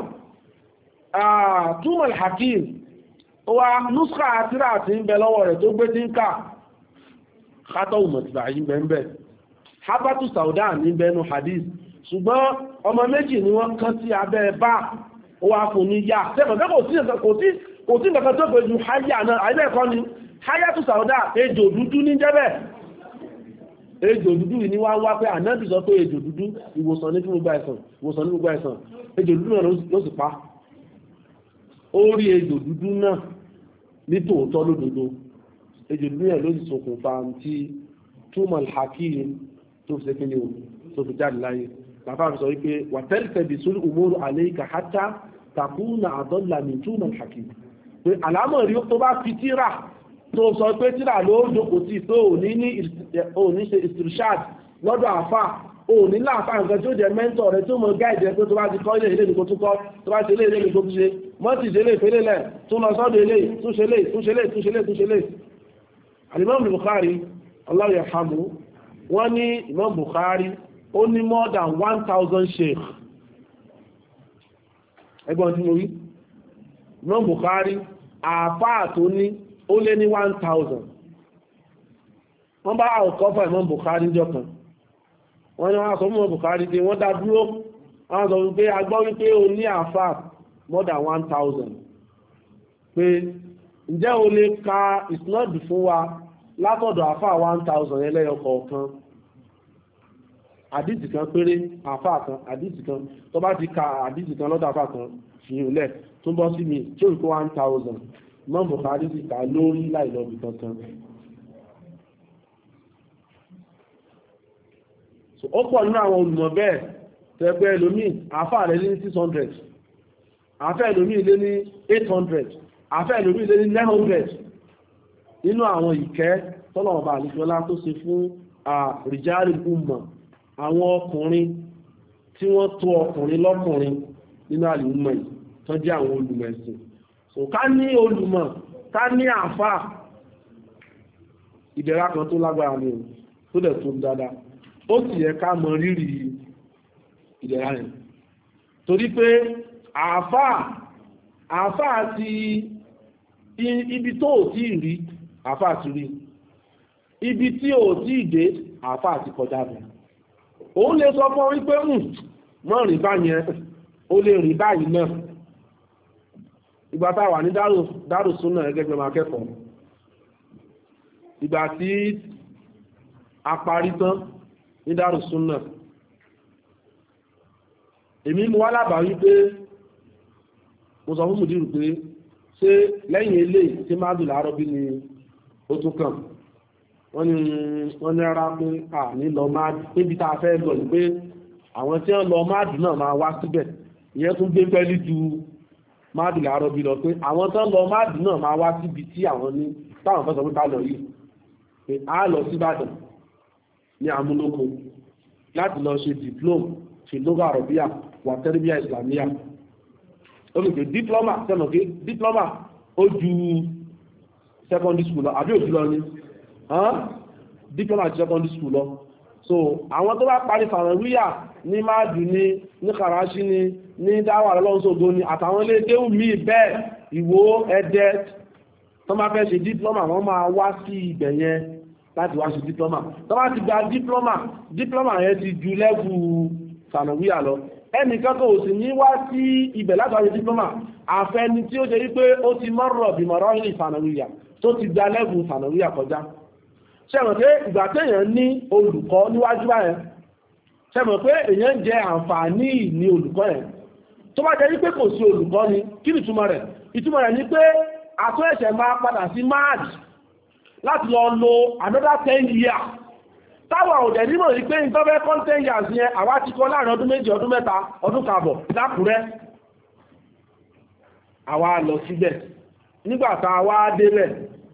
túmọ̀ al-hakim ó wá nuskha àtìrà àti ń bẹ lọ́wọ́ rẹ̀ tó gbé tí ń kà kátọ̀ òmùtìbà yìí bẹ́ẹ̀ habatu sauda ní bẹnu hadith ṣùgbọ́n ọmọ méjì ni wọ́n kán sí abẹ́ bá ó wá fún ní yá tẹ́kọ̀ọ́ kò sí nǹkan tó pẹ̀lú háyà náà àìbẹ́ẹ̀kọ́ ni háyàtù sauda ejò dúdú ní jẹ́bẹ̀ ejò dúdú ni wá wá pé ànábì sọ pé ejò dúdú ìwòsàn ní gbogbo àìsàn ìwòsàn ní gbogbo àìsàn ejò dúdú náà ló sì pa ó rí ejò dúdú náà ní tòótọ́ lódodo ejò dúdú náà ló sì ṣokùnfà tí túmọ̀ al-hakim tó fi ṣe kí ni o tó fi jáde láyé bàbá mi sọ wípé wà tẹ́lifẹ̀ bí sórí umuru alayka hatta takuna adalla min túmọ̀ al-hakim pé àlámọ̀ rí tó bá fi tíra tó sọ pé tíra ló jókòó sí tó ò ní ṣe istirshad lọ́dọ̀ àfà ò ní láàfà nǹkan tí ó jẹ mẹ́ntọ̀ rẹ̀ tó mọ gáìdì ẹ̀ pé tó bá ti kọ́ ilé ilé nìkan tó kọ́ tó bá ti ilé ilé nìkan tó ṣe mọ́tì ìdílé ìfẹ́lẹ́ lẹ̀ tó lọ sọ́dọ̀ ilé túnṣe lé túnṣe lé túnṣe lé túnṣe lé. Al-Imam Bukhari Allah yarhamu wọ́n ní Imam Bukhari ó ní more than one thousand sheikh ẹgbọ́n tí mo rí Imam Bukhari àfáà tó ní ó lé ní one thousand wọ́n bá àwọ̀kọ́fà Imam Bukhari jọ kan wọ́n ní wọ́n sọ fún Imam Bukhari pé wọ́n dá dúró wọ́n sọ wípé agbọ́ wípé ó ní àfáà more than one thousand pé ǹjẹ́ o lè ka ìsìnàdì fún wa látọ̀dọ̀ àfáà one thousand ẹlẹ́yọ kọ̀ọ̀kan àdìsì kan péré àfáà kan àdìsì kan tó bá ti ka àdìsì kan lọ́dọ̀ àfáà kan fìyàn lẹ̀ tó bọ́ sí mi tí ó rí kó one thousand Imam Bukhari sì kà lórí láìlọ́bì kankan. ó pọ̀ nínú àwọn olùmọ̀ bẹ́ẹ̀ tẹ́gbẹ́ ẹlòmíì àfáà rẹ̀ lé ní six hundred àfẹ́ ẹlòmíì lé ní eight hundred àfẹ́ ẹlòmíì lé ní nine hundred nínú àwọn ìkẹ́ tọ́lọ̀ọ̀bà àlìfọ́lá tó ṣe fún àrìjáàrí ummah àwọn ọkùnrin tí wọ́n tó ọkùnrin lọ́kùnrin nínú àlìmọ̀ yìí tó jẹ́ àwọn olùmọ̀ ẹ̀sìn. So ká ní olùmọ̀ ká ní àfáà ìdẹ̀ra kan tó lágbára ni tó dẹ̀ tó dáadáa ó sì yẹ ká mọ rírì ìdẹ̀ra yẹn torí pé àfáà àfáà ti ibi tó ò tí rí àfáà ti rí ibi tí ò tí dé àfáà ti kọjá bẹ̀ òun lè sọ fún wípé mọ́ rìn báyẹn ó lè rìn báyìí náà ìgbà tá wà ní dárùsúnà gẹ́gẹ́ máa kẹ́kọ̀ọ́ ìgbà tí a parí tán ní dárùsúnà èmi mú wá lábàá wípé mo sọ fún mùdírù pé ṣé lẹ́yìn ilé tí máa dùn láàárọ̀ bí ni ó tún kàn wọ́n ní wọ́n ní rárá pé à ní lọ máa débi tá a fẹ́ lọ ní pé àwọn tí wọ́n lọ máa dùn náà máa wá síbẹ̀ ìyẹn tún gbé pẹ́lú ju máa dùn láàárọ̀ bí lọ pé àwọn tó ń lọ máa dùn náà máa wá síbi tí àwọn ní táwọn fẹ́ sọ pé ká lọ yìí pé a lọ sí Ìbàdàn ní Amúlòkó láti lọ ṣe diploma fi lugha Arabia wà tẹ́rìbíà Islamiyya ó lè pè diploma sẹ́nà pé diploma ó ju secondary school lọ àbí òjú lọ ní diploma àti secondary school lọ so àwọn tó bá parí fàrànwíyà ní máàdù ní ní Karachi ní ní dáwà lọ́wọ́sọ̀gbọ́ ní àtàwọn ilé kéwù míì bẹ́ẹ̀ Ìwó Ẹdẹ tó máa fẹ́ ṣe diploma wọ́n máa wá sí ibẹ̀ yẹn láti wá ṣe diploma tó bá ti gba diploma diploma yẹn ti ju lẹ́bù fàrànwíyà lọ ẹnìkan kò sì ní wá sí ibẹ̀ láti wá ṣe diploma àfẹni tí ó jẹ́ wípé ó ti mọ́rọ̀ bìmọ̀rọ̀ ní fàrànwíyà tó ti gba lẹ́bù fàrànwíyà kọjá ṣẹ́mọ̀ pé ìgbà téèyàn ní olùkọ́ níwájú báyẹn ṣẹ́mọ̀ pé èèyàn jẹ àǹfààní ní olùkọ́ yẹn tó bá jẹ́ wípé kò sí olùkọ́ ni kí ni ìtumọ̀ rẹ̀ ìtumọ̀ rẹ̀ ni pé àtún ẹ̀ṣẹ̀ máa padà sí march láti lọ lo another ten years táwọn òdẹ̀ nímọ̀ rí pé nǹkan fẹ́ kọ́ ten years yẹn àwa ti kọ́ láàrin ọdún méjì ọdún mẹ́ta ọdún kààbọ̀ lákùrẹ́ àwa lọ síbẹ̀ nígbà tá a wá débẹ̀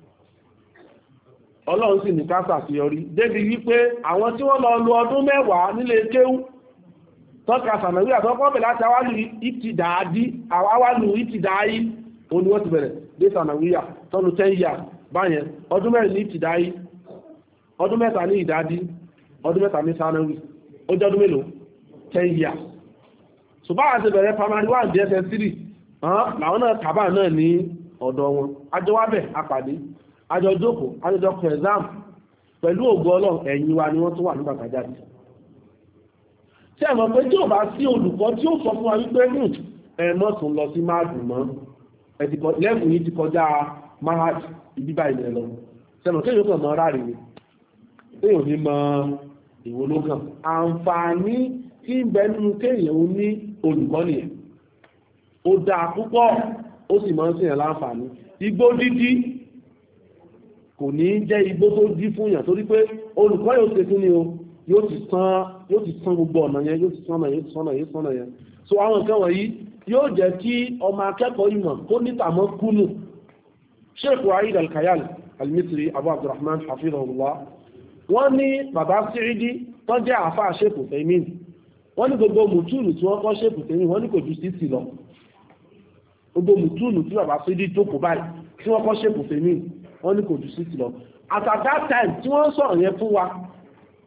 Ọlọ́run sì ní ká ṣàṣeyọrí débi wípé àwọn tí wọ́n lọ lo ọdún mẹ́wàá nílé kéwú tọ́ka sànàwí àtọ́kọ́bẹ̀ láti awálù ìtìdáadí awálù ìtìdáyí òun ni wọ́n ti bẹ̀rẹ̀ dé sànàwíyà tọ́nu ten years báyẹn ọdún mẹ́rin ní ìtìdáyí ọdún mẹ́ta ní ìdádí ọdún mẹ́ta ní sànàwí ó jẹ́ ọdún mélòó ten years ṣùgbọ́n àti bẹ̀rẹ̀ primary one D S S three làwọn náà kàbá náà ní ọ̀dọ̀ wọn ajọwábẹ̀ apàdé àjọ jókòó àjọjọ kọ exam pẹ̀lú ògo Ọlọ́run ẹ̀yìn wa ni wọ́n tún wà nígbà tàjáde tí ẹ̀mọ̀ pé tí ò bá sí olùkọ́ tí ó sọ fún wa wípé ẹ̀mọ́ tún lọ sí máàdùn mọ́ lẹ́gùn yìí ti kọjá mahad ìbíbá ilẹ̀ lọ sẹ́mọ̀ kéèyàn kàn mọ́ ráre ni kéèyàn ní mọ ìwò ló kàn àǹfààní tí ń bẹ nínú kéèyàn ó ní olùkọ́ nìyẹn ó dáa púpọ̀ ó sì máa ń ṣèyàn láǹfààní igbó dídí kò ní jẹ́ igbó tó dí fún yàn torí pé olùkọ́ yóò ṣe kí ni o yóò ti tán yóò ti tán gbogbo ọ̀nà yẹn yóò ti tán ọ̀nà yẹn sọ́nà yẹn sọ́nà yẹn so àwọn nǹkan wọ̀nyí yóò jẹ́ kí ọmọ akẹ́kọ̀ọ́ ìmọ̀ kó nítàmọ́ kúnnù Sheikh Wahid Al-Kayal Al-Misri Abu Abdurrahman hafizahullah wọ́n ní bàbá Sa'idi tó jẹ́ àfá Sheikh Uthaymeen wọ́n ní gbogbo mùtúùnù tí wọ́n kọ́ Sheikh Uthaymeen wọ́n ní kò ju sísì lọ gbogbo mùtúùnù tí bàbá Sa'idi jókòó báyìí tí wọ́n kọ́ Sheikh Uthaymeen wọ́n ní kò ju sísì lọ at that time tí wọ́n sọ̀rọ̀ yẹn fún wa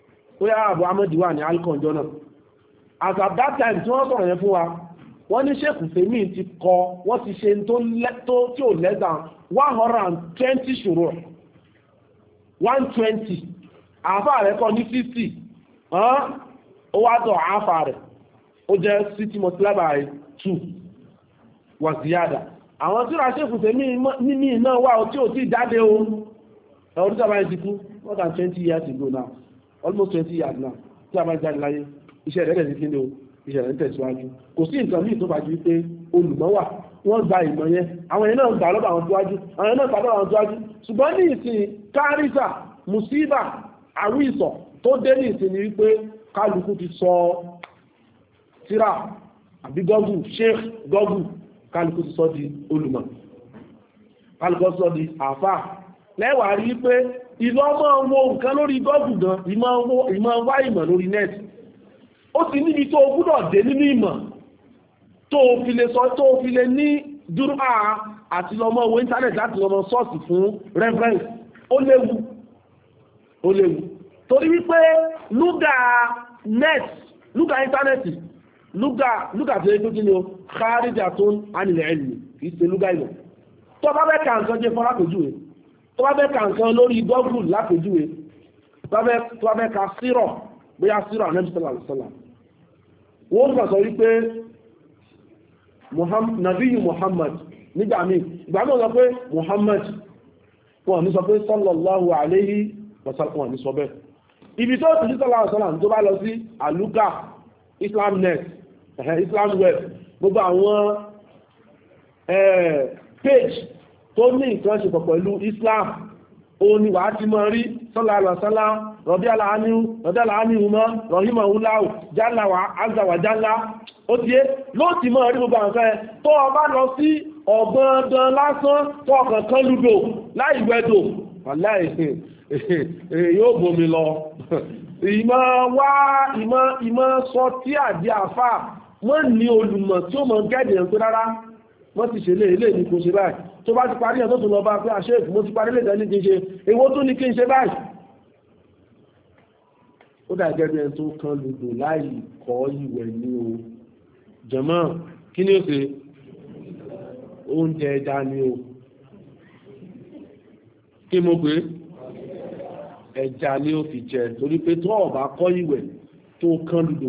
ó yá Abu Ahmed wà ní alcon jọ náà as at that time tí wọ́n sọ̀rọ̀ yẹn fún wa wọ́n ní Sheikh Femi ti kọ wọ́n ti ṣe tó tí ò less than one hundred and twenty ṣòro one twenty àáfà rẹ̀ kọ ní fifty ó wá tọ̀ àáfà rẹ̀ ó jẹ́ city multiplier two wà ziyada àwọn tí ra Sheikh Femi níní náà wà tí ò tí jáde o ọdún tí a bá yẹn ti kú more than twenty years ago now almost twenty years now tí a bá jáde láyé iṣẹ́ rẹ̀ rẹ̀ sí kíni o iṣẹ́ rẹ̀ ń tẹ̀síwájú kò sí nǹkan míì tó bá ju pé olùmọ̀ wà wọ́n gba ìmọ̀ yẹn àwọn yẹn náà gbà lọ́dọ̀ àwọn tó wájú àwọn yẹn náà gbà lọ́dọ̀ àwọn tó wájú ṣùgbọ́n ní ìsìn kárísà mùsíbà àwíìsọ̀ tó dé ní ìsìn ni wípé kálukú ti sọ tíra àbí gọ́gù sheikh gọ́gù kálukú ti sọ di olùmọ̀ kálukú ti sọ di àfà lẹ́wàá rí pé ìlọ́mọ̀ wo nǹkan lórí gọ́gù gan ìmọ̀ wá ìmọ̀ lórí nẹ́ẹ̀tì ó ti níbi tó gbúdọ̀ dé nínú ìmọ̀ tó fi lè sọ tó fi lè ní dúró àà àti lọ́mọ owó íńtánẹ̀tì láti lọ́mọ sọ́ọ̀sì fún reference ó léwu ó léwu torí wípé lúgà net lúgà íńtánẹ̀tì lúgà lúgà tó yẹ kí ni o kárìjà tó ń anilẹ̀ ẹ̀lì kì í ṣe lúgà ìmọ̀ tó bá bẹ́ ka nǹkan jẹ́ fọ́n lápèjúwe tó bá bẹ́ ka nǹkan lórí Google lápèjúwe tó bá bẹ́ ka sírọ̀ bóyá sírọ̀ anẹ́bísọ́lá àlùsọ́lá wọ́n gbà sọ wípé nàbíyù Muhammad nígbà míì ìgbà míì sọ pé Muhammad wọ́n ní sọ pé sallallahu alayhi wa sallam wọ́n ní sọ bẹ́ẹ̀ ibi tó ti sallallahu alayhi wa sallam tó bá lọ sí aluka Islam net Islam web gbogbo àwọn page tó ní nǹkan ṣe pọ̀ pẹ̀lú Islam ó ní wàá ti mọ̀ rí sallallahu alayhi wa sallam rọ̀bí aláàánú rọ̀bí aláàánú mọ́ rọ̀hímọ̀ wúláwù jálàwà azàwà jálá ó ti é ló ti mọ́ rí gbogbo àwọn ẹ̀ tó ọba lọ sí ọ̀gbọ̀ndàn lásán tó ọkàn kan lúdò láì wẹ́dò aláìsìn yóò bomi lọ ìmọ̀ wá ìmọ̀ ìmọ̀ sọ tí àdí àfà wọ́n ní olùmọ̀ tí ó mọ̀ gẹ́dẹ̀ ẹ̀ pé rárá wọ́n ti ṣe léèlé ní kò ṣe báyìí tó bá ti parí ẹ̀ tó tún lọ bá pé àṣẹ ìfún mo ti parí lè tẹ́lẹ̀ kí n ṣe èwo tún ní kí n ṣe báyìí ó dà gẹ́gẹ́ tó kan lùdò láì kọ́ ìwẹ̀ ní o jẹ̀mọ́ kí ni ó ṣe oúnjẹ ẹja ni o kí mo pé ẹja ni ó fi jẹ torí pé tó ọ̀bá kọ́ ìwẹ̀ tó kan lùdò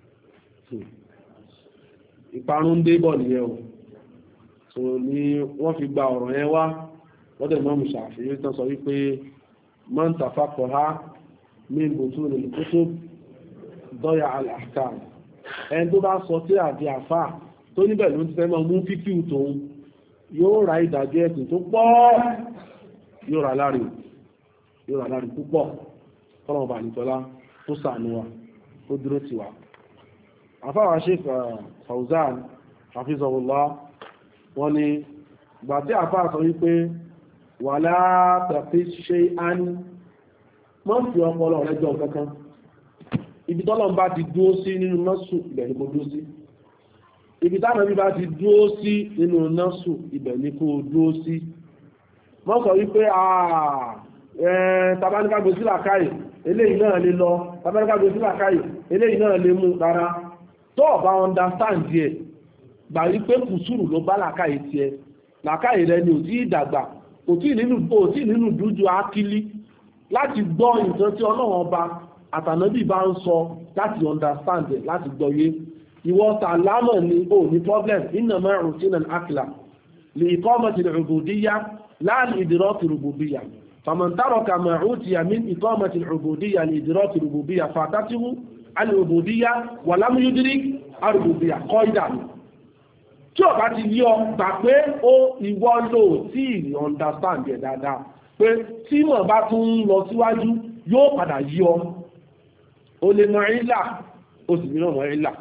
ìparun dé bọ̀ nìyẹn o so ni wọ́n fi gba ọ̀rọ̀ yẹn wá lọ́dọ̀ Imam Shafi'i tán sọ wípé man tafaqaha min butun al-kutub daya al-ahkam ẹni tó bá sọ tí àdí àfà tó níbẹ̀ ló ti fẹ́ mọ́ mú fífíù tóun yóò ra ìdàjẹ́ ẹ̀sìn tó pọ̀ yóò ra láre yóò ra láre púpọ̀ kọ́lọ̀mù bà nìtọ́lá tó sàánú wa tó dúró tì wá àfáwà Sheikh Fawzan hafizahullah wọ́n ní gbà tí àfáà sọ wípé wala taqis shay'an mọ́ fi ọpọlọ rẹ̀ jọ kankan ibi tọ́lọ̀ bá ti dúó sí nínú nọ́sù ibẹ̀ ní kò dúó sí ibi táwọn bí bá ti dúó sí nínú nọ́sù ibẹ̀ ní kò dúó sí mọ́ sọ wípé tabaníkàgbé sí làkáyè eléyìí náà lè lọ tabaníkàgbé sí làkáyè eléyìí náà lè mú rárá tó ọba understand díẹ̀ gbà wípé kùsùrù ló bá làkáyè tiẹ̀ làkáyè rẹ ni ò tí ìdàgbà kò tí nínú dúdú ákílí láti gbọ́ nǹkan tí Ọlọ́run ọba àtànábì bá ń sọ láti understand it láti gbọ́yé ìwọ sàlámọ̀ ni ó ní problem iná mẹ́rin sínú àkìlà lè iqamati al-ubudiyya láàrín idraki rububiyya faman taraka ma utiya min iqamati al-ubudiyya li idraki rububiyya fatatihu al-ubudiyya wa lam yudrik ar-rububiyya qaida tí ó bá ti yí ọ gbà pé ó ìwọ lò tí understand ẹ̀ dáadáa pé tí mọ̀ bá tún ń lọ síwájú yóò padà yí ọ o lè mọ̀ ìlà o sì mìíràn mọ̀ ìlà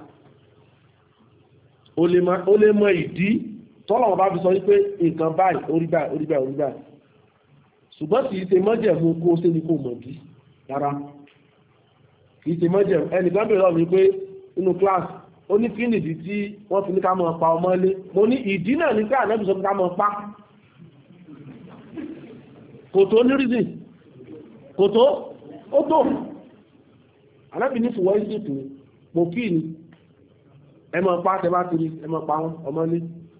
o lè mọ̀ ìdí tọ́lọ̀wọ̀ bá fi sọ wípé nǹkan báyìí orí báyìí orí báyìí orí báyìí ṣùgbọ́n kì í ṣe mọ́jẹ̀mú kó ṣe ní kò mọ̀ bí rárá kì í ṣe mọ́jẹ̀mú ẹnìkan bèèrè lọ́wọ́ wípé nínú class ó ní kí nìdí tí wọ́n fi ní ká mọ̀ pa ọmọ ilé mo ní ìdí náà ní ká ànábì sọ ká mọ̀ pa kò tó ní reason kò tó ó tó anábì ní fùwọ́ ìsìnkú pò kí ni ẹ máa pa tẹ bá ti rí ẹ máa pa wọn ọmọlé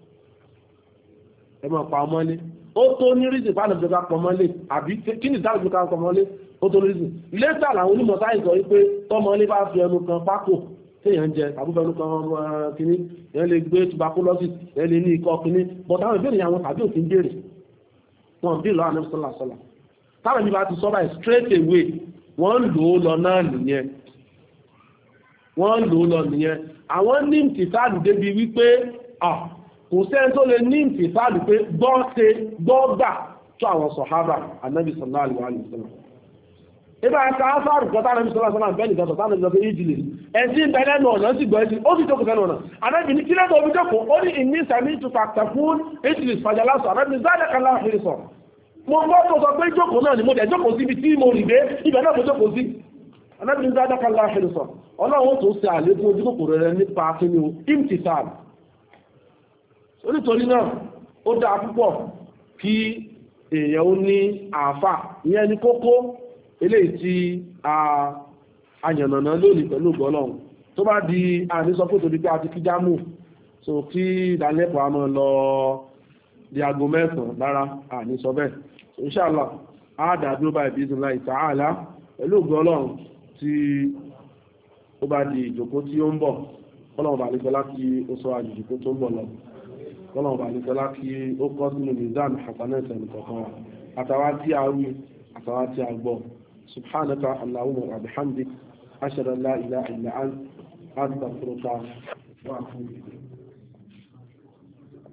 ẹ máa pa ọmọlé ó tó ní rízì fáànà ìjọba pọmọlé àbí kí ni ìdáàbò ká pọmọlé ó tó ní rízì lẹ́tà làwọn onímọ̀ sáyẹ̀nsì sọ wípé tọmọlé bá fi ẹnu kan pákó téèyàn jẹ àbúfẹ́nu kan kìíní èèyàn lè gbé tuberculosis èèyàn lè ní ikọ́ kìíní but àwọn ìbéèrè àwọn tàbí òkè ń béèrè wọn bí lọ́wọ́ àníbi sọ́là sọ́là táwọn ìbí bá ti sọ́ báyìí straight away wọ́n lò ó lọ náà nìyẹn wọ́n lò ó lọ nìyẹn àwọn ní ìtìsáàlù débi wípé kò sẹ́ni tó lè ní ìtìsáàlù pé gbọ́ ṣe gbọ́ gbà tó àwọn sọ̀hábà ànábì sallallahu alaihi wasallam ibà ká sáàrù kọta ànábì sallallahu alaihi wasallam bẹ́ẹ̀ nìkan sọ̀tà ànábì ìjìlẹ̀ ẹ̀sí ń bẹ̀rẹ̀ náà ọ̀nà sì gbọ́ ẹ̀sí ó sì jókòó fẹ́nu ọ̀nà ànábì ní kílẹ̀ tó fi jókòó ó ní ìní sàmì ìtùtà fún ìjìlẹ̀ fàjálásọ̀ ànábì zádàkà láàfin sọ mo gbọ́ tó sọ pé jókòó náà ni mo dẹ̀ jókòó síbi tí mo rì dé ibẹ̀ náà mo jókòó sí ànábì zádàkà láàfin sọ ọlọ́run tó ṣe àlékún ojú kòkòrò rẹ nípa kíni o imtisal onítorí náà ó dáa púpọ̀ kí èèyàn ó ní àáfà ìyẹn ní kókó eléyìí tí a yànnàná lónìí pẹ̀lú ọlọ́run tó bá di àníṣọ́ pé torí pé a ti kí jámù so kí ìdánilẹ́kọ̀ọ́ a máa lọ di aago mẹ́sàn-án lára àníṣọ́ bẹ́ẹ̀ so inshallah á dàdúró báyìí bi'iznillahi ta'ala pẹ̀lú ọlọ́run tí ó bá di ìjòkó tí ó ń bọ̀ kọ́lọ̀wọ̀n bá nígbọ́lá kí ó sọ àjòjòkó tó ń bọ̀ lọ kọ́lọ̀wọ̀n bá nígbọ́lá kí ó kọ́ sínú mizan hasanat nìkọ̀kan wa àtàwà tí a rí àtàwà tí a gbọ́ subhanaka allahumma wa bihamdik ashhadu an la ilaha illa anta astaghfiruka wa atubu ilayk